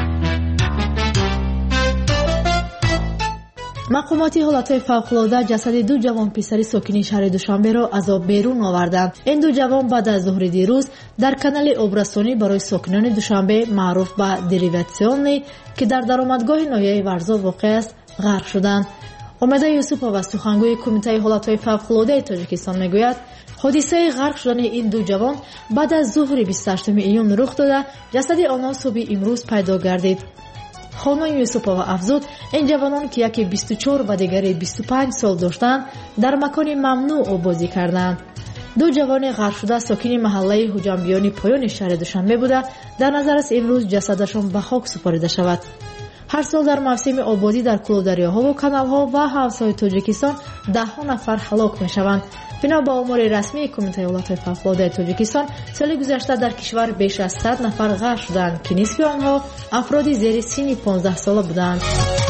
مقامات حالتهای فوق‌العاده جسد دو جوان پسری ساکن شهر دوشنبه را از آب بیرون آوردند. این دو جوان بعد از ظهر دیروز در کانال آبرسانی برای ساکنان دوشنبه معروف به دریواتسیون که در درآمدگاه ناحیه ورزا واقع است غرق شدند. امید یوسفова سخنگوی کمیته حالتهای فوق‌العاده تاجیکستان میگوید حادثه غرق شدن این دو جوان بعد از ظهر بیست و هشتم ایون رخ داده، جسد آنها صبح امروز پیدا گردید. خانم یوسفова افزود این جوانان که یکی بیست و چهار و دیگری بیست و پنج سال داشتند در مکان ممنوع آبازی کردند. دو جوان غرق شده ساکن محله حجامبیانی پایان شهر دوشنبه بوده، در نظر است امروز جسدشان به خاک سپرده شود. هر سال در موسم آبادی در کلودریاها و کانالها و حوضهای تاجیکستان ده ها نفر هلاک میشوند. بنا به آمار رسمی کمیته حالتهای فوق‌العاده تاجیکستان سال گذشته در کشور بیش از صد نفر غرق شدند که نصف آنها افرادی زیر سن پانزده ساله بودند.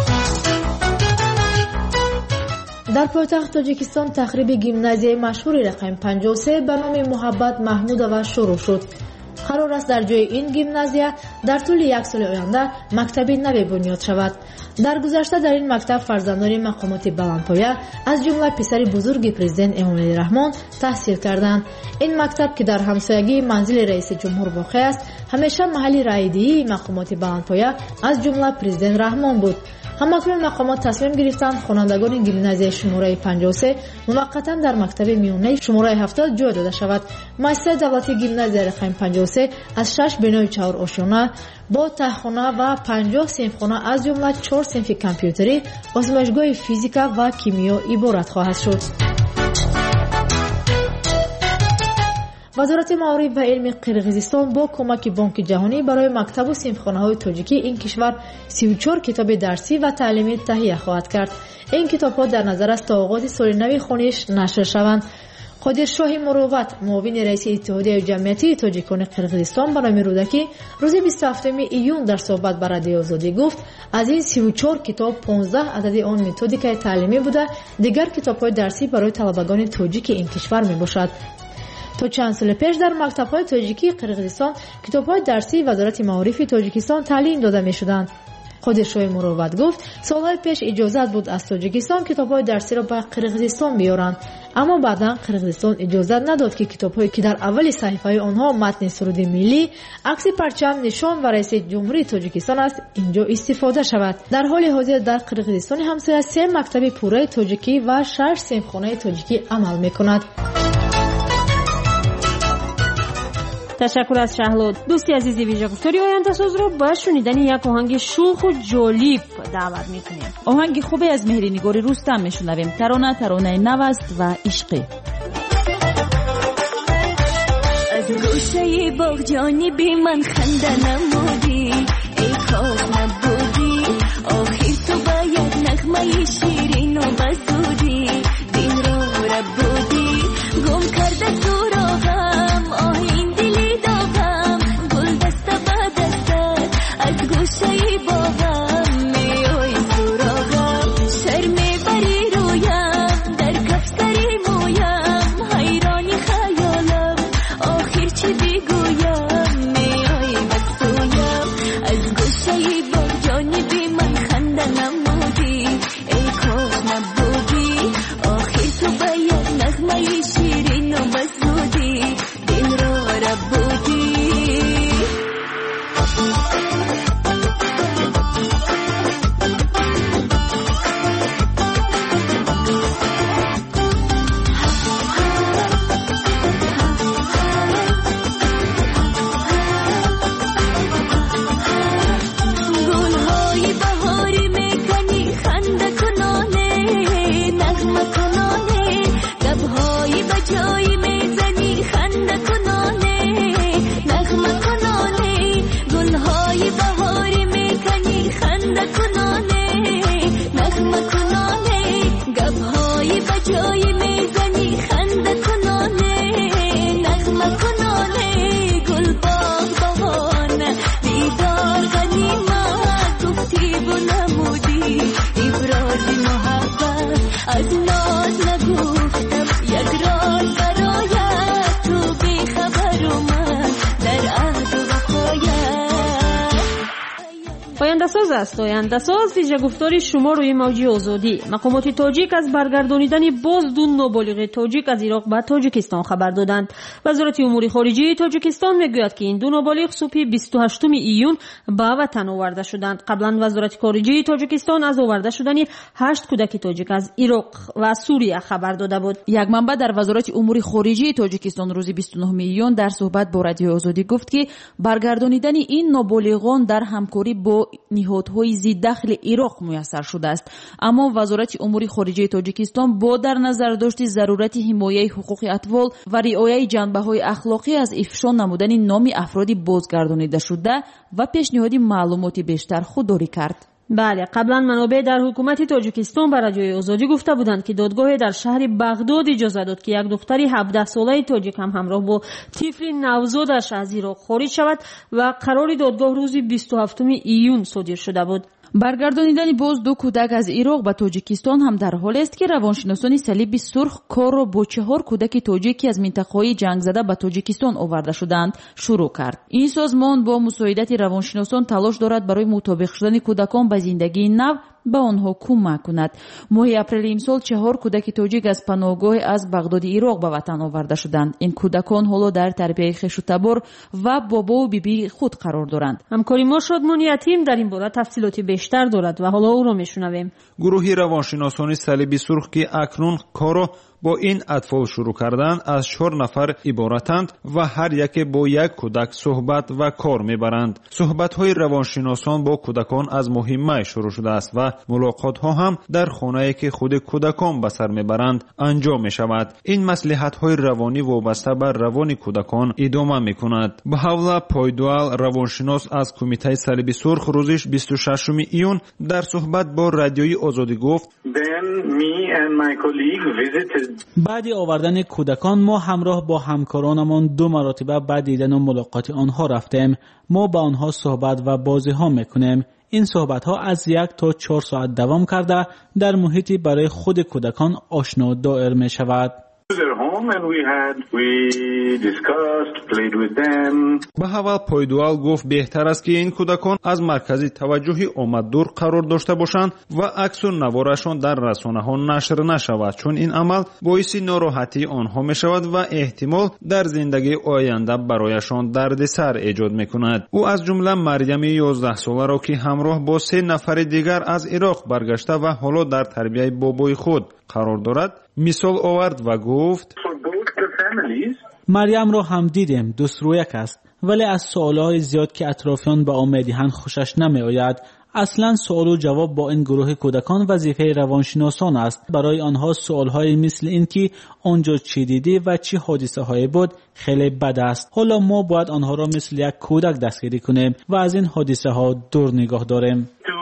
در پایتخت تاجیکستان تخریب گیمنازیای مشهور رقم پنجاه و سه به نام محبت محمودova شروع شد. قرار است در جای این گیمنازیا در طول یک سال آینده مکتبی نوی بنیاد شود. در گذشته در این مکتب فرزندان مقامات بلندپایه از جمله پسر بزرگ پرزیدنت امامعلی رحمان تحصیل کردند. این مکتب که در همسایگی منزل رئیس جمهور واقع است همیشه محل رایدهی مقامات بلندپایه از جمله پرزیدنت رحمان بود. همکنون مقامات تصمیم گرفتند خوانندگان گیمنازیای شماره پنجاه و سه موقتا در مکتب میونه شماره هفتاد جای داده شود. مؤسسه دولتی گیمنازیای رقم پنجاه و سه از شش بنای چهار آشیانه با تهخانه و پنجاه صنفخانه از جمله چهار صنف کامپیوتری، آزمایشگاه فیزیک و کیمیا عبارت خواهد شد. وزارت معارف و علم قرقیزستان با کمک بانک جهانی برای مکتب و صنفخانه‌های تاجیکی این کشور سی و چهار کتاب درسی و تعلیمی تهیه خواهد کرد. این کتاب‌ها در نظر است تا آغاز سال نو خوانش نشر شوند. قادرشاه مروت معاون رئیس اتحادیه جمعیتی تاجیکان قرقیزستان برای رودکی روز بیست و هفتم ایون در صحبت با رادیو آزادی گفت از این سی و چهار کتاب پانزده عدد آن متدیکای تعلیمی بوده، دیگر کتاب‌های درسی برای طلبگان تاجیک این کشور میباشد. تا چند سال پیش در مکتب‌های تاجیکی قرقیزستان کتاب‌های درسی وزارت معارف تاجیکستان تعلیم داده می‌شدند. خود شوی مروت گفت سالهای پیش اجازت بود از تاجیکستان کتاب‌های درسی را به قرقیزستان بیارند، اما بعدا قرقیزستان اجازت نداد که کتاب‌هایی که در اول صحیفه آنها متن سرود ملی، عکس پرچم، نشان و رئیس جمهوری تاجیکستان است اینجا استفاده شود. در حال حاضر در قرقیزستان همسایه سه مکتب پوره تاجیکی و شش سیمخانه تاجیکی عمل می‌کند. تشکر از شهلود. دوستی عزیزی ویژه گفتاری آینده ساز رو با شنیدن یک آهنگ شوخ و جالب دعوت میکنیم. آهنگ خوبی از مهری نگاری رستم میشنویم. ترانه ترانه نو است و عشقی. از گوشه باغ جانبی من خنده نمودی، ای کاش نبودی، آخر تو باید نغمه شیرین و بزودی، دین رو ربودی، گم کرده تو را غم، آهین دلی داغم، گل دسته با دسته از گوشه باغم میای سراغم، شرمی بری رویم در کفتری مویم، حیرانی خیالم آخر چی بگویم، میای بسویم از گوشه باغ جانبی من خنده نمودی، ای کاش نبودی، آخر تو باید نغمه شیرین و بزودی، دل را ربودی. گلهای بهاری میکنی خنده کنانه، نغمه کنانه، لبهای بجایی میزنی خنده کنانه، نغمه کنانه، گلهای بهاری میکنی خنده کنانه، نغمه کنانه، گبهای بجایی میزنی خنده کنانه، نغمه کنانه، گل باغ بهانه، دیدار غنیمت، گفتی و نمودی، ابراز محبت از ناز نگفتم، یک راز برایت تو بی خبر اومد در عهد و وفایت. آینده ساز است. آینده ساز ویژه گفتاری شما روی موج آزادی. مقامات تاجیک از برگردانیدن باز دو نابالغ تاجیک از عراق به تاجیکستان خبر دادند. وزارت امور خارجه تاجیکستان میگوید که این دو نابالغ صبح بیست و هشتم ایون به وطن آورده شدند. قبلا وزارت خارجه تاجیکستان از آورده شدن هشت کودک تاجیک از عراق و سوریه خبر داده بود. یک منبع در وزارت امور خارجه تاجیکستان روز بیست و نهم ایون در صحبت با رادیو آزادی گفت که برگردانیدن این نابالغان در همکاری با نهادهای ضد داخل عراق میسر شده است، اما وزارت امور خارجه تاجیکستان با در نظر داشت ضرورت حمایت حقوق اطفال و رعایت جنبه‌های اخلاقی از افشا نمودن نام افرادی بازگردانیده شده و پیشنهاد معلوماتی بیشتر خودداری کرد. بله، قبلا منابع در حکومت تاجیکستان به رادیو آزادی گفته بودند که دادگاه در شهر بغداد اجازه داد که یک دختری هفده ساله تاجیک هم همراه با طفل نوزادش از عراق خارج شود و قرار دادگاه روز بیست و هفتم ایون صادر شده بود. برگردانیدن باز دو کودک از عراق به تاجیکستان هم در حال است که روانشناسان صلیب سرخ کار را با چهار کودک تاجیکی از منطقه‌های جنگ زده به تاجیکستان آورده شدند شروع کرد. این سازمان با مساعدت روانشناسان تلاش دارد برای مطابق شدن کودکان به زندگی نو به آنها کمک کند. ماه اپریل امسال چهار کودک تاجیک از پناهگاه از بغداد عراق به وطن آورده شدند. این کودکان حالا در تربیت خویش و تبار و بابا و بیبی خود قرار دارند. همکاری ما شادمانی یتیم در این باره تفصیلات بیشتر دارد و حالا او را میشنویم. گروهی روانشناسان صلیب سرخ که اکنون کارو با این اطفال شروع کردن از چهار نفر عبارتند و هر یک با یک کودک صحبت و کار میبرند. صحبت‌های روانشناسان با کودکان از مهمه شروع شده است و ملاقات‌ها هم در خانه‌ای که خود کودکان به سر میبرند انجام میشود. این مصلحت‌های روانی وابسته به روان کودکان ادامه میکند. بهاولا پایدوال روانشناس از کمیته صلیب سرخ روز بیست و ششم ایون در صحبت با رادیوی آزادی گفت: بعد آوردن کودکان ما همراه با همکارانمان دو مرتبه بعد دیدن و ملاقات آنها رفتیم. ما با آنها صحبت و بازی ها میکنیم. این صحبت ها از یک تا چهار ساعت دوام کرده در محیطی برای خود کودکان آشنا دایر می شود. ба ҳавал пойдуал гуфт беҳтар аст ки ин кӯдакон аз маркази таваҷҷуҳи омаддур қарор дошта бошанд ва аксу наворашон дар расонаҳо нашр нашавад, чун ин амал боиси нороҳатии онҳо мешавад ва эҳтимол дар зиндагии оянда барояшон дардисар эҷод мекунад. ӯ аз ҷумла марьями ёздаҳсоларо ки ҳамроҳ бо се нафари дигар аз ироқ баргашта ва ҳоло дар тарбияи бобои худ қарор дорад мисол овард ва гуфт: марьямро ҳам дидем, дустрӯяк аст, вале аз суолҳои зиёд ки атрофиён ба он медиҳанд хушаш намеояд. аслан суолу ҷавоб бо ин гурӯҳи кӯдакон вазифаи равоншиносон аст. барои онҳо суолҳои мисли ин ки онҷо чӣ дидӣ ва чӣ ҳодисаҳое буд хеле бад аст. ҳоло мо бояд онҳоро мисли як кӯдак дастгирӣ кунем ва аз ин ҳодисаҳо дур нигоҳ дорем.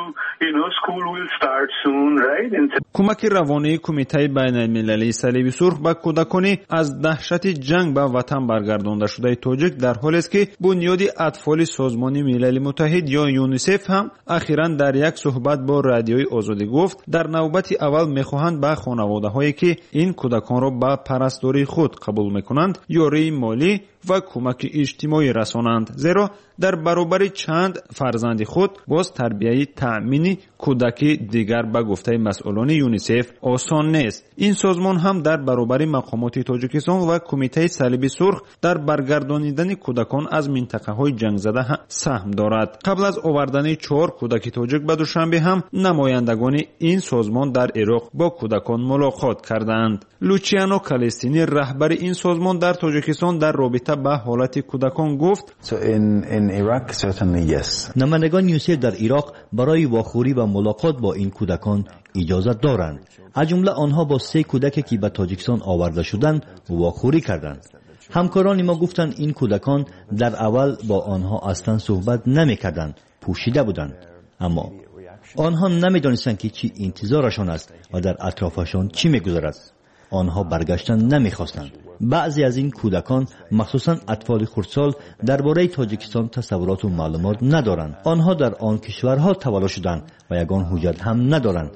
кӯмаки равонии кумитаи байналмилалии салиби сурх ба кӯдакони аз даҳшати ҷанг ба ватан баргардондашудаи тоҷик дар ҳолест ки бунёди атфоли созмони милали муттаҳид ё юнисеф ҳам ахиран дар як суҳбат бо радиои озодӣ гуфт дар навбати аввал мехоҳанд ба хонаводаҳое ки ин кӯдаконро ба парастдории худ қабул мекунанд ёрии молӣ ва кӯмаки иҷтимоӣ расонанд, зеро дар баробари чанд фарзанди худ боз тарбияи таъмини кӯдаки дигар ба гуфтаи масъулони юнисеф осон нест. ин созмон ҳам дар баробари мақомоти тоҷикистон ва кумитаи салиби сурх дар баргардонидани кӯдакон аз минтақаҳои ҷангзада саҳм дорад. қабл аз овардани чор кӯдаки тоҷик ба душанбе ҳам намояндагони ин созмон дар ироқ бо кӯдакон мулоқот карданд. лучиано калестини раҳбари ин созмон дар тоҷикистон дар робита ба ҳолати кӯдакон гуфт: намояндагони юнисеф дар ироқ барои вохӯрӣ ва мулоқот бо ин кӯдакон иҷозат доранд. аз ҷумла онҳо бо се кӯдаке ки ба тоҷикистон оварда шуданд вохӯрӣ карданд. ҳамкорони мо гуфтанд ин кӯдакон дар аввал бо онҳо аслан суҳбат намекарданд, пӯшида буданд. аммо онҳо намедонистанд ки чӣ интизорашон аст ва дар атрофашон чӣ мегузарад. онҳо баргаштан намехостанд. баъзе аз ин кӯдакон махсусан атфоли хурдсол дар бораи тоҷикистон тасаввуроту маълумот надоранд. онҳо дар он кишварҳо таваллуд шуданд ва ягон ҳуҷҷат ҳам надоранд.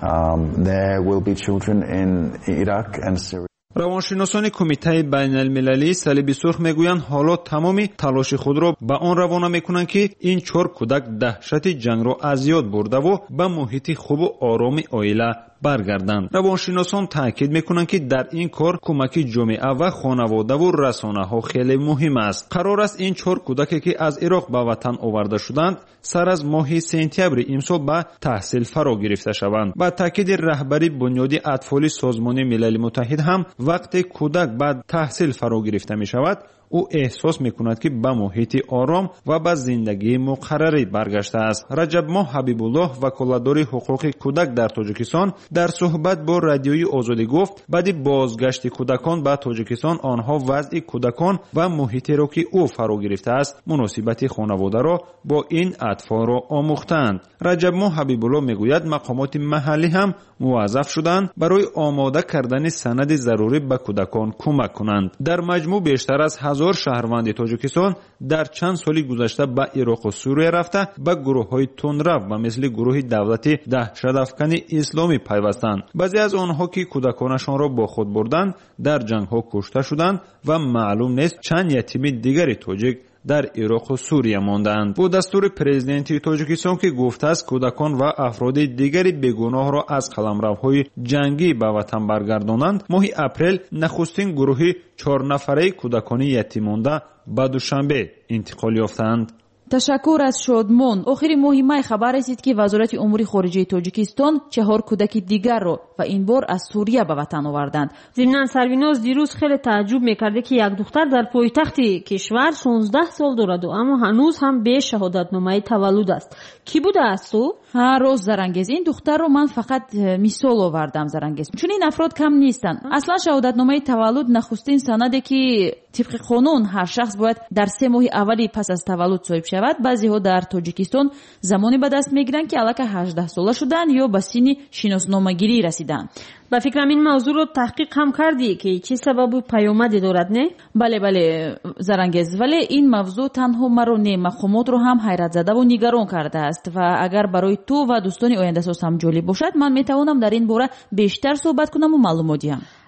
равоншиносони кумитаи байналмилалии салиби сурх мегӯянд ҳоло тамоми талоши худро ба он равона мекунанд ки ин чор кӯдак даҳшати ҷангро аз ёд бурдаву ба муҳити хубу ороми оила баргарданд. равоншиносон таъкид мекунанд ки дар ин кор кӯмаки ҷомеа ва хонаводаву расонаҳо хеле муҳим аст. қарор аст ин чор кӯдаке ки аз ироқ ба ватан оварда шуданд сар аз моҳи сентябри имсол ба таҳсил фаро гирифта шаванд. ба таъкиди раҳбари бунёди атфоли созмони милали муттаҳид ҳам вақте кӯдак ба таҳсил фаро гирифта мешавад ӯ эҳсос мекунад ки ба муҳити ором ва ба зиндагии муқаррарӣ баргаштааст. раҷабмоҳ ҳабибуллоҳ ваколатдори ҳуқуқи кӯдак дар тоҷикистон дар суҳбат бо радиои озодӣ гуфт баъди бозгашти кӯдакон ба тоҷикистон онҳо вазъи кӯдакон ва муҳитеро ки ӯ фаро гирифтааст муносибати хонаводаро бо ин атфолро омӯхтанд. раҷабмоҳ ҳабибуллоҳ мегӯяд мақомоти маҳаллӣ ҳам муваззаф шуданд барои омода кардани санади зарурӣ ба кӯдакон кӯмак кунанд. дар маҷмӯъ бештар аз ҳазор шаҳрванди тоҷикистон дар чанд соли гузашта ба ироқу сурия рафта ба гурӯҳҳои тундрав ва мисли гурӯҳи давлати даҳшатафкани исломӣ пайвастанд. баъзе аз онҳо ки кӯдаконашонро бо худ бурданд дар ҷангҳо кушта шуданд ва маълум нест чанд ятими дигари тоҷик дар ироқу сурия монданд. бо дастури президенти тоҷикистон ки гуфтааст кӯдакон ва афроди дигари бегуноҳро аз қаламравҳои ҷангӣ ба ватан баргардонанд, моҳи апрел нахустин гурӯҳи чорнафараи кӯдакони ятиммонда ба душанбе интиқол ёфтанд. ташаккур аз шодмон. охири моҳи май хабар расид ки вазорати умури хориҷии тоҷикистон чаҳор кӯдаки дигарро ва ин бор аз сурия ба ватан оварданд. зимнан сарвиноз дирӯз хеле тааҷҷуб мекарде ки як духтар дар пойтахти кишвар шонздаҳ сол дораду аммо ҳанӯз ҳам бе шаҳодатномаи таваллуд аст. кӣ будаасту? ҳа рост зарангез, ин духтарро ман фақат мисол овардам зарангез, чун ин афрод кам нестанд. аслан шаҳодатномаи таваллуд нахустин санаде ки тибқи қонун ҳар шахс бояд дар се моҳи аввали пас аз таваллуд соҳиб шавад. баъзеҳо дар тоҷикистон замоне ба даст мегиранд ки аллакай ҳаждаҳ сола шуданд ё ба синни шиносномагирӣ расиданд. ба фикрам ин мавзӯъро таҳқиқ ҳам кардӣ ки чӣ сабабу паёмаде дорад, не? бале бале зарангез, вале ин мавзӯъ танҳо маро не, мақомотро ҳам ҳайратзадаву нигарон кардааст ва агар барои ту ва дӯстони ояндасоз ҳам ҷолиб бошад, ман метавонам дар ин бора бештар суҳбат кунаму маълумот диҳам.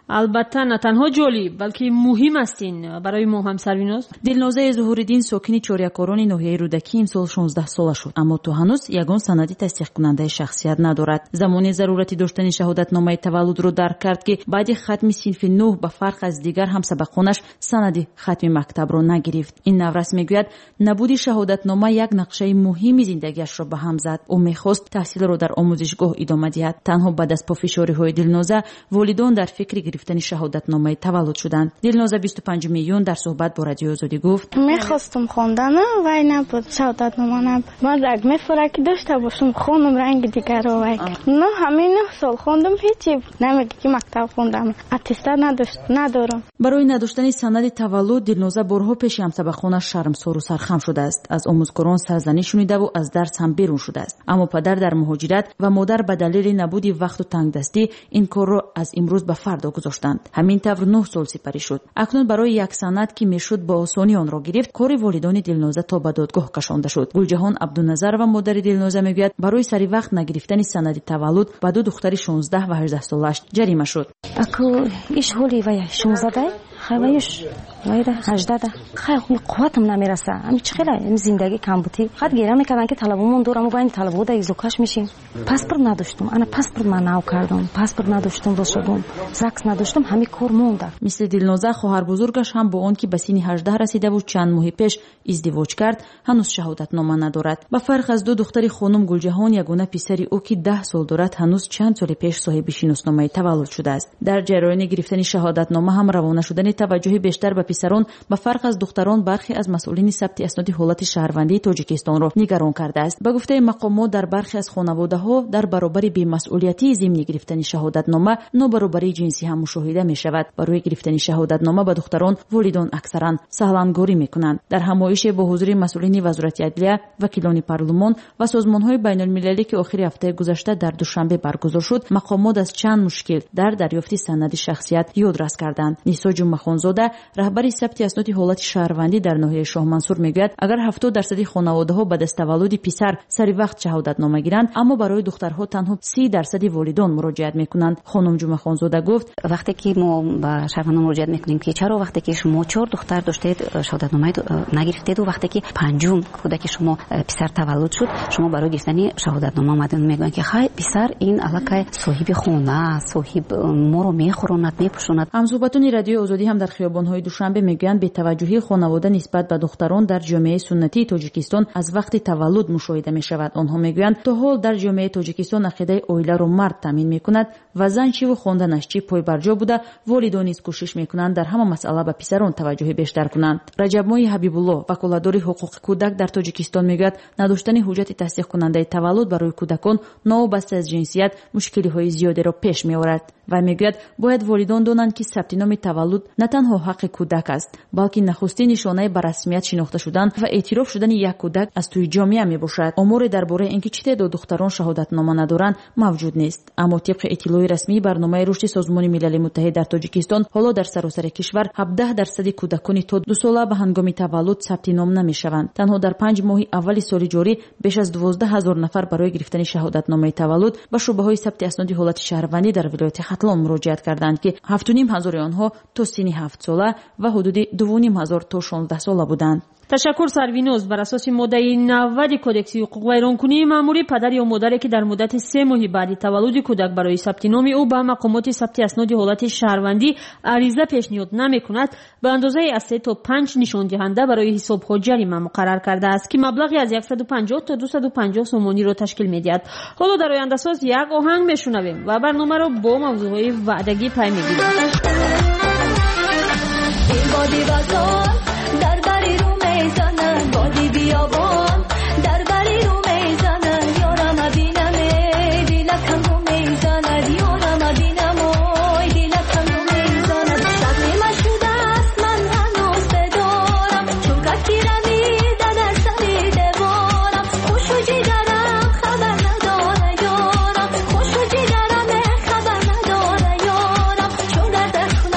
البته نه تنها جالب بلکه مهم استین برای ما هم سرویناز. دلنازه ظهورالدین ساکن چاریکاران ناحیه رودکی این سال شانزده ساله شد، اما تو هنوز یگان سندی تصدیق کننده شخصیت ندارد. زمانی ضرورتی داشتن شهادتنامه تولد رو درک کرد که بعد ختم صنف نه به فرق از دیگر همسبقانش سند ختم مکتب را نگرفت. این نورس میگوید نبود شهادتنامه یک نقشه مهمی زندگیش را به هم زد. او میخواست تحصیل را در آموزشگاه ادامه دهد. تنها بعد از پافشاری‌های دلنازه والدان در فکر گرفتن شهادتنامه تولد شدند. دلنازه بیست و پنج میلیون در صحبت با رادیو آزادی گفت میخواستم خواندن وای نبود، شهادتنامه نبود. من رگ میفوره که داشته باشم خونم رنگ دیگر رو وای نه همین نه سال خوندم هیچی نمیگه که مکتب خوندم اتسته نداشت ندارم. برای نداشتن سند تولد دلنازه بارها پیش همسبقانش شرمسار و سرخم شده است. از آموزگاران سرزنش شنیده و از درس هم بیرون شده است. اما پدر در مهاجرت و مادر به دلیل نبودی وقت و تنگدستی این کار را از امروز به فردا گذاشتند. همین طور نه سال سپری شد. اکنون برای یک سند که میشد با آسانی آن را گرفت کار والدان دلنازه تا به دادگاه کشانده شد. گلجهان عبدالنظر و مادر دلنازه میگوید برای سری وقت نگرفتن سند تولد به دو دختر شانزده و هجده سالش جریمه شد. اكو ايش هولي ويا شانزده خواهیش وایده هجده ده خیلی قوتم نمیرسه. همین چقدر زندگی کم بودی خود گیره میکردن که طلبمون دورم و با این طلبو در ایزوکاش میشیم. پاسپورت نداشتم، انا پاسپورت من نو کردم، پاسپورت نداشتم باشدم، زکس نداشتم، همین کار مونده. مثل دلنازه خواهر بزرگش هم با اون که به سن هجده رسیده بود چند ماه پیش ازدواج کرد هنوز شهادتنامه ندارد. با فرق از دو دختر خانم گلجهان یگانه پسری او که ده سال دارد هنوز چند سال پیش صاحب شناسنامه تولد شده است. در جریان گرفتن شهادتنامه هم روانه شدن توجه بیشتر به پسران به فرق از دختران برخی از مسئولین ثبت اسناد حالت شهروندی تاجیکستان را نگران کرده است. به گفته مقامات در برخی از خانواده‌ها در برابر بی‌مسئولیتی ضمن گرفتن شهادتنامه نابرابری جنسی هم مشاهده می شود. برای گرفتن شهادتنامه به دختران والدان اکثرا سهلانگاری میکنند. در همایش با حضور مسئولین وزارت عدلیه، وکیلان پارلمان و سازمان‌های بین‌المللی که آخر هفته گذشته در دوشنبه برگزار شد مقامات از چند مشکل در دریافت سند شخصیت یادرس کردند. نیسا جمعه‌خانزاده رهبر ثبت اسناد حالت شهروندی در ناحیه شاه منصور میگوید اگر هفتاد درصد خانواده‌ها بعد از تولد پسر سری وقت شهادتنامه گیرند اما برای دخترها تنها سی درصد والدان مراجعت میکنند. خانم جمعه‌خانزاده گفت وقتی که ما به شهروندان مراجعت میکنیم که چرا وقتی که شما چهار دختر داشتید شهادتنامه نگرفتید و وقتی که پنجم کودک شما پسر تولد شد شما برای گرفتن شهادتنامه اومدن میگن که خای پسر این الکه صاحب خونه صاحب ما رو میخوراند میپوشاند. همصحبتان رادیو آزادی هم در خیابان‌های دوشنبه میگویند بی‌توجهی خانواده نسبت به دختران در جامعه سنتی تاجیکستان از وقتی تولد مشاهده می‌شود. آنها میگویند تا حال در جامعه تاجیکستان عقیده عائله را مرد تامین می‌کند و زن چی و خواندنش چی پای برجا بوده. والدان نیز کوشش می‌کنند در همه مسئله به پسران توجه بیشتر کنند. رجب ماه حبیب الله وکالتدار حقوق کودک در تاجیکستان میگوید نداشتن حجت تصدیق کننده تولد برای کودکان نوبسته از جنسیت مشکلی‌های زیادی را پیش می‌آورد و میگوید باید والدان دانند که ثبت نام تولد نه تنها حق کودک است بلکه نخستین نشانه به رسمیت شناخته شدن و اعتراف شدن یک کودک از توی جامعه میباشد. امور درباره اینکه چه تعداد دختران شهادتنامه ندارند موجود نیست، اما طبق اطلاع رسمی برنامه رشد سازمان ملل متحد در تاجیکستان حالا در سراسر کشور هفده درصد کودکان تا دو ساله به هنگام تولد ثبت نام نمیشوند. تنها در پنج ماه اول سال جاری بیش از دوازده هزار نفر برای گرفتن شهادتنامه تولد با شبهه‌های ثبت اسناد حالت شهروندی در ولایت ختلان مراجعت کردند که هفت و نیم هزار آنها تا سن هفت ساله و حدود دو و نیم هزار تا شانزده ساله بودند. تشکر سروینوز. بر اساس ماده نود کودکس حقوق ویرانکنی مأموری پدر یا مادری که در مدت سه ماه بعد تولد کودک برای ثبت نام او به مقامات ثبت اسناد حالت شهروندی عریضه پیشنهاد نمی‌کند به اندازه از سه تا پنج نشان دهنده برای حساب‌ها جریمه مقرر کرده است که مبلغی از صد و پنجاه تا دویست و پنجاه سومانی را تشکیل می‌دهد. حالا در آینده ساز یک آهنگ میشنویم و برنامه را با موضوعهای وعدگی پی می‌گیریم. در بری رو میزنن بادی بیابان در بری رو میزنن یارم بینم دیلکم رو میزنن یارم بینم اوی دیلکم رو میزنن شبی مشهوده است من هنوز بدارم چون کتیرمی در سری دوارم خوشو جیگرم خبر نداره یارم خوشو جیگرم خبر نداره یارم چون در دخنه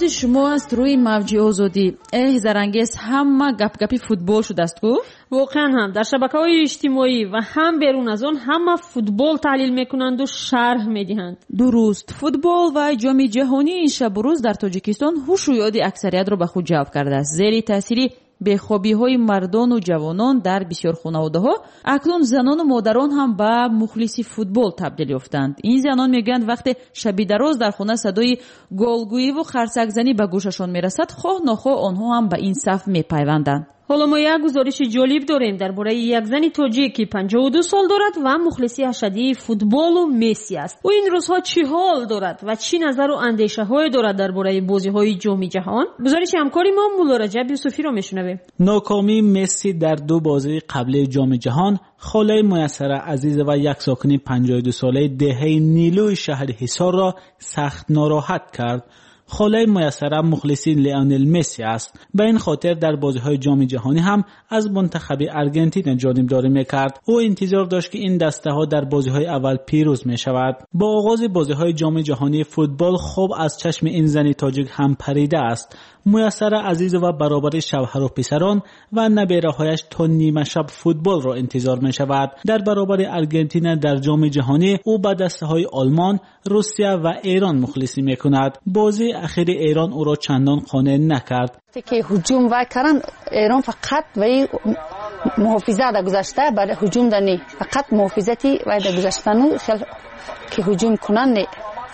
آواز شما است روی موج آزادی. اه زرنگیز همه گپ گپی فوتبال شده است کو؟ واقعا هم در شبکه‌های اجتماعی و هم بیرون از آن همه فوتبال تحلیل میکنند و شرح میدهند. درست. فوتبال و جام جهانی این شب و روز در تاجیکستان هوش و یاد اکثریت را به خود جلب کرده است. زیر تاثیر بیخوابی‌های مردان و جوانان در بسیار خانواده‌ها اکنون زنان و مادران هم به مخلصی فوتبال تبدیل یافتند. این زنان میگویند وقتی شبی دراز در خانه صدای گلگویی و خرسک زنی به گوششان میرسد، خواه نخواه آنها هم به این صف میپیوندند. حالا ما یک گزارش جالب داریم درباره یک زن تاجیک که پنجاه و دو سال دارد و مخلصی اشدی فوتبال و مسی است. او این روزها چی حال دارد و چی نظر و اندیشه های دارد درباره بازی های جام جهان؟ گزارش همکاری ما مولا رجب یوسفی را میشنویم. ناکامی مسی در دو بازی قبلی جام جهان خاله میسره عزیز و یک ساکن پنجاه و دو ساله دهه نیلوی شهر حصار را سخت ناراحت کرد. خاله میسره مخلصی لیونل مسی است. به این خاطر در بازی‌های جام جهانی هم از منتخب ارژانتین جانبداری می‌کرد. او انتظار داشت که این دسته‌ها در بازی‌های اول پیروز می‌شود. با آغاز بازی‌های جام جهانی فوتبال خوب از چشم این زن تاجیک هم پریده است. میسره عزیز و برابر شوهر و پسران و نبیره‌هایش تا نیمه شب فوتبال را انتظار می‌شود. در برابر ارژانتین در جام جهانی او به دسته‌های آلمان، روسیه و ایران مخلصی می‌کند. بازی اخیر ایران او را چندان قانع نکرد. که هجوم وای کردن ایران فقط وی محافظت دا گذاشته برای هجوم دنی فقط محافظتی وای دا گذاشتن خیلی که هجوم کنن نه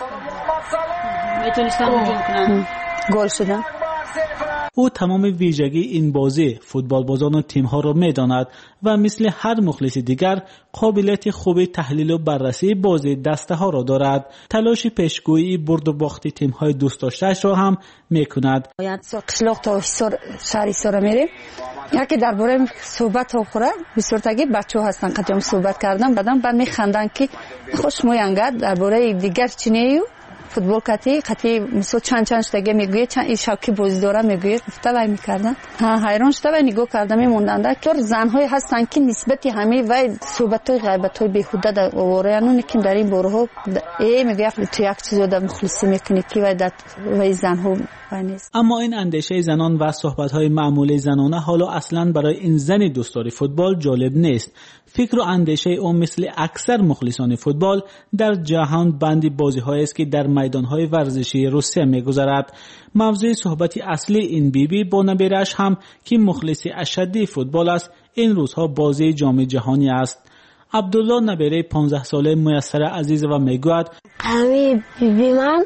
میتونستن هجوم کنن گل شدن. او تمام ویژگی این بازی فوتبال بازان و تیم ها را میداند و مثل هر مخلص دیگر قابلیت خوب تحلیل و بررسی بازی دسته ها را دارد. تلاش پیشگویی برد و باخت تیم های دوست داشته‌اش را هم میکند. باید قشلاق تا شهر حصار میریم یکی درباره صحبت ها خوره بسیارتگی بچه‌ها هستن قدیم صحبت کردن بعدم بعد میخندن که خوش موینگد درباره دیگر چینیو فوتبال کتی قتی مثلا چند چند شتگه میگویه چند این شوکی بازی داره میگویه گفته وای میکردن ها حیران شده و نگاه کردم میموندن که زنهای هستن که نسبتی همه وای صحبتای غیبتای بیهوده در اورانون که در این بارها ای میگه تو یک چیزو در مخلصی میکنی که وای در وای زنها اما این اندیشه زنان و صحبت‌های معمولی زنانه حالا اصلاً برای این زن دوستدار فوتبال جالب نیست. فکر و اندیشه او مثل اکثر مخلصان فوتبال در جهان بندی بازی‌هایی است که در میدان‌های ورزشی روسیه می‌گذرد. موضوع صحبتی اصلی این بیبی با نبیرش هم که مخلص اشدی فوتبال است این روزها بازی جام جهانی است. عبدالله نبیره پانزده ساله میسره عزیز و میگوید همین بیبی من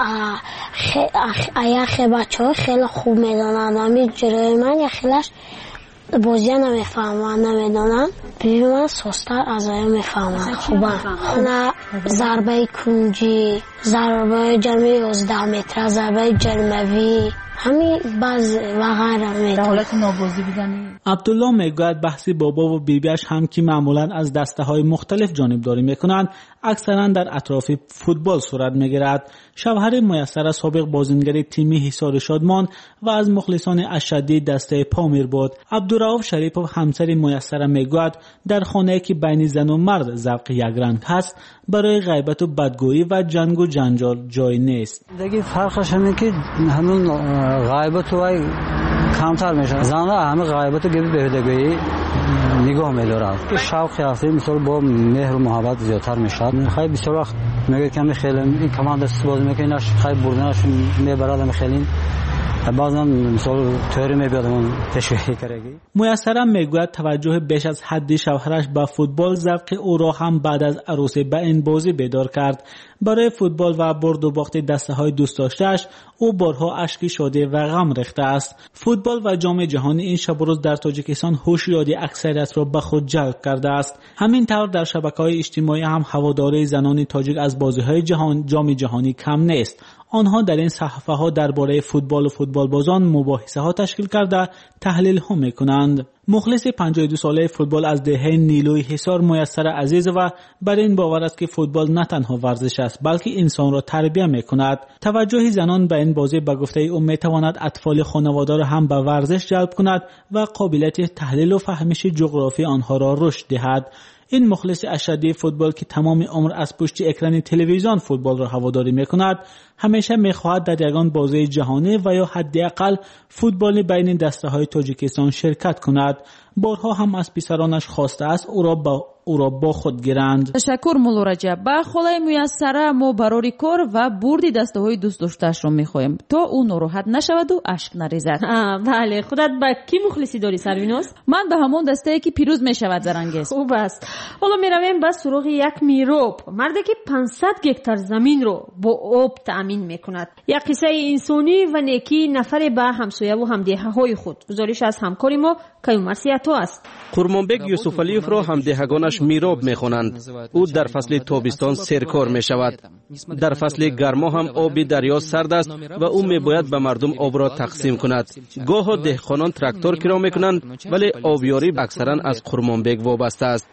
خیلی بچه ها خیلی خوب میدونن همین جلوی من یه خیلیش بازی نمیفهمن نمیدونن بیبی من سوستر از آیا میفهمن خوبه نه ضربه کنجی ضربه جرمی یازده متر ضربه جرموی همین باز و غیره در حالت نابازی بودنی. عبدالله میگوید بحثی بابا و بیبیش هم که معمولا از دسته های مختلف جانبداری میکنند اکثرا در اطراف فوتبال صورت میگیرد. شوهر میسره سابق بازیگر تیم حصار شادمان و از مخلصان اشدی دسته پامیر بود. عبدالرؤوف شریپوف همسر میسره میگوید در خانه که بین زن و مرد ذوق یکرنگ هست برای غیبت و بدگویی و جنگ و جنجال جای نیست. دیگه فرقش همین که همون غیبت و کمتر میشه. زنها همه غیبت و بهدگویی نگاه می‌دارد که شوقی هست مثلا با مهر و محبت زیادتر میشه. خیلی بسیار وقت میگه که خیلی این کمان دست باز میکنه خیلی بردنش میبرد خیلی بعضا مثلا توری میبیادم تشویقی کرگی. میسره میگوید توجه بیش از حدی شوهرش به فوتبال ذوق او را هم بعد از عروسی به این بازی بیدار کرد. برای فوتبال و برد و باخت دسته های دوست داشته‌اش او بارها اشک شادی و غم ریخته است. فوتبال و جام جهانی این شب و روز در تاجیکستان هوشیاری اکثریت را به خود جلب کرده است. همین طور در شبکه‌های اجتماعی هم هواداری زنان تاجیک از بازی‌های جهان جام جهانی کم نیست. آنها در این صحفه ها درباره فوتبال و فوتبال بازان مباحثه ها تشکیل کرده تحلیل ها میکنند. مخلص پنجاه و دو ساله فوتبال از دهه نیلوی حصار میسر عزیز و بر این باور است که فوتبال نه تنها ورزش است بلکه انسان را تربیت میکند. توجه زنان به این بازی به گفته او میتواند اطفال خانواده را هم به ورزش جلب کند و قابلیت تحلیل و فهمش جغرافی آنها را رشد دهد. این مخلص اشدی فوتبال که تمام عمر از پشت اکران تلویزیون فوتبال را هواداری میکند همیشه میخواهد در یگان بازی جهانی و یا حداقل فوتبال بین دسته های تاجیکستان شرکت کند. بارها هم از پسرانش خواسته است او را با او را با خود گیرند. تشکر مولا رجب. با خلای میسره ما برای کار و بردی دسته های دوست داشتهش را میخواهیم تا او ناراحت نشود و اشک نریزد. بله. خودت به کی مخلصی داری سرویناس؟ من به همون دسته ای که پیروز میشود زرنگیز. خوب است. حالا میرویم به سراغ یک میروب، مردی که پانصد گکتار زمین رو با آب تامین میکند. یک قصه انسانی و نیکی نفر به همسایه و همدیهه های خود. گزارش از همکاری ما کیومرسیاتو است. قرمانبک یوسف علیف را همدیهگانش میراب میخوانند. او در فصل تابستان سرکار میشود. در فصل گرما هم آب دریا سرد است و او میباید به مردم آب را تقسیم کند. گاه دهقانان تراکتور کرا میکنند ولی آبیاری اکثرا از قرمانبک وابسته است.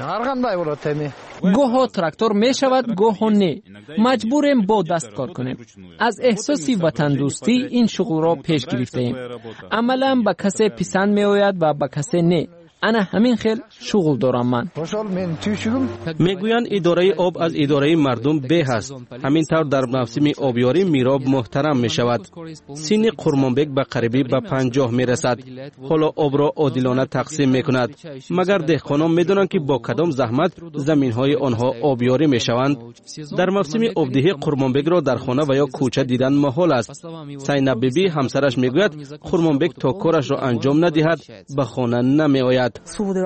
گاه تراکتور میشود گاه نه. مجبوریم با دست کار کنیم. از احساس وطن دوستی این شغل را پیش گرفتیم. عملا به کسی پسند میآید و به کسی نه. انا همین خیل شغل دارم من. میگویند اداره آب از اداره مردم به است. همین طور در موسم آبیاری میراب محترم می شود. سین قرمانبک به قریبی به پنجاه می رسد. حالا آب را عادلانه تقسیم می کند. مگر دهقانان می دانند که با کدام زحمت زمین های آنها آبیاری می شوند. در موسم آبدهی قرمانبک را در خانه و یا کوچه دیدن محال است. سینب بیبی همسرش می گوید قرمانبک تا کارش را انجام ندهد به خانه نمی آید.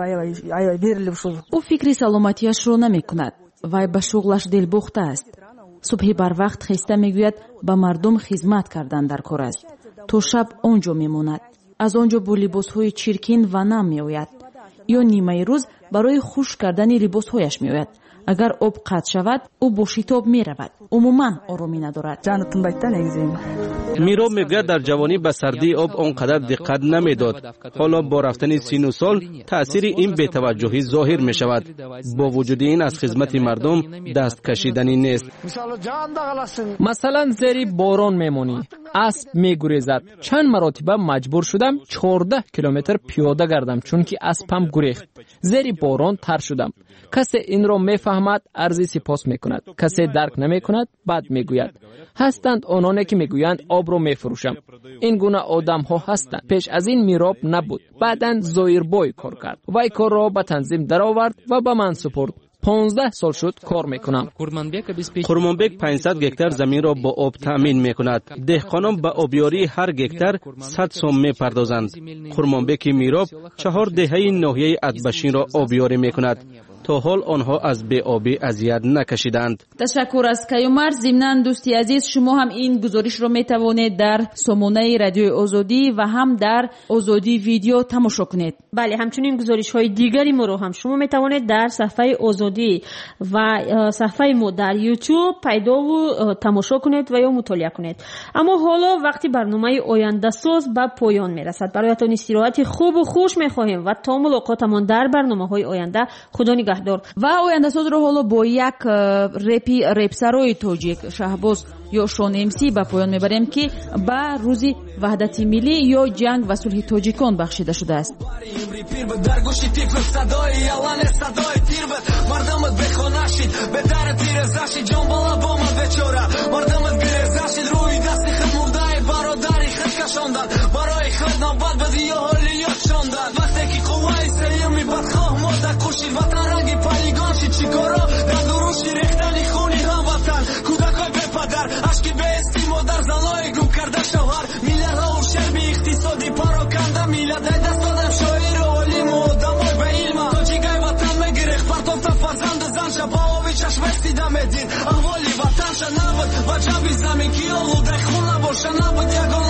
او فکری سلامتیش رو نمی کند. وای به شغلش دلبخته است. صبح بر وقت خسته می گوید به مردم خدمت کردن در کار است. تو شب آنجا می ماند. از آنجا با لباس های چرکین و نم می آید. یا نیمه روز برای خشک کردن لباس هایش می آید. اگر آب قطع شود او با شتاب می رود. عموما آرامی ندارد. میراب میگوید در جوانی به سردی آب آنقدر دقت نمیداد. حالا با رفتن سین و سال تأثیر این بی‌توجهی ظاهر می شود. با وجود این از خدمت مردم دست کشیدنی نیست. مثلا زیر باران میمونی، اسب میگریزد. چند مرتبه مجبور شدم چهارده کیلومتر پیاده گردم چون که اسبم گریخت. زیر باران تر شدم. کسی این را میفهمد ارزی سپاس میکند، کسی درک نمیکند بد میگوید. هستند آنانی که میگویند آب را میفروشم. این گونه آدم ها هستند. پیش از این میراب نبود، بعداً زایربای کار کرد. وی کار را به تنظیم درآورد و به من سپرد. پانزده سال شد کار میکنم. قرمانبک پانصد گکتار زمین را با آب تامین میکند. دهقانان به آبیاری هر گکتار صد سوم میپردازند. قرمانبک میراب چهار دهه ناحیه ادبشین را آبیاری میکند. تا حال آنها از بی آبی اذیت نکشیدند. تشکر از کیومرس. ضمناً دوستی عزیز شما هم این گزارش را میتوانید در سامانه رادیوی آزادی و هم در آزادی ویدیو تماشا کنید. بله، همچنین گزارش های دیگری ما رو هم شما میتوانید در صفحه آزادی و صفحه ما در یوتیوب پیدا و تماشا کنید و یا مطالعه کنید. اما حالا وقتی برنامه آینده ساز به پایان میرسد. برایتان استراحت خوب و خوش میخواهیم و تا ملاقاتمان در برنامه های آینده خدا نگهدار. و آینده ساز رو حالا با یک رپی رپسرای تاجیک شهباز یا شان امسی به پایان میبریم که به روز وحدت ملی یا جنگ و صلح تاجیکان بخشیده شده است. چیکارا در دروشی ریختنی خونی هموطن کودکای به پدر عشقی به استیما در زنای گم کرده شوهر میلیاردها و شرمی اقتصادی پراکنده میلیارد دست دادم شاعر و علیم و آدمای به علم تا جیگای وطن میگیرخ پرتاب تا فرزند زن شب با آبی چشم استیدم دین احوالی وطن شد نبود و جنبی زمین که آلوده خون نباشه نبود یگان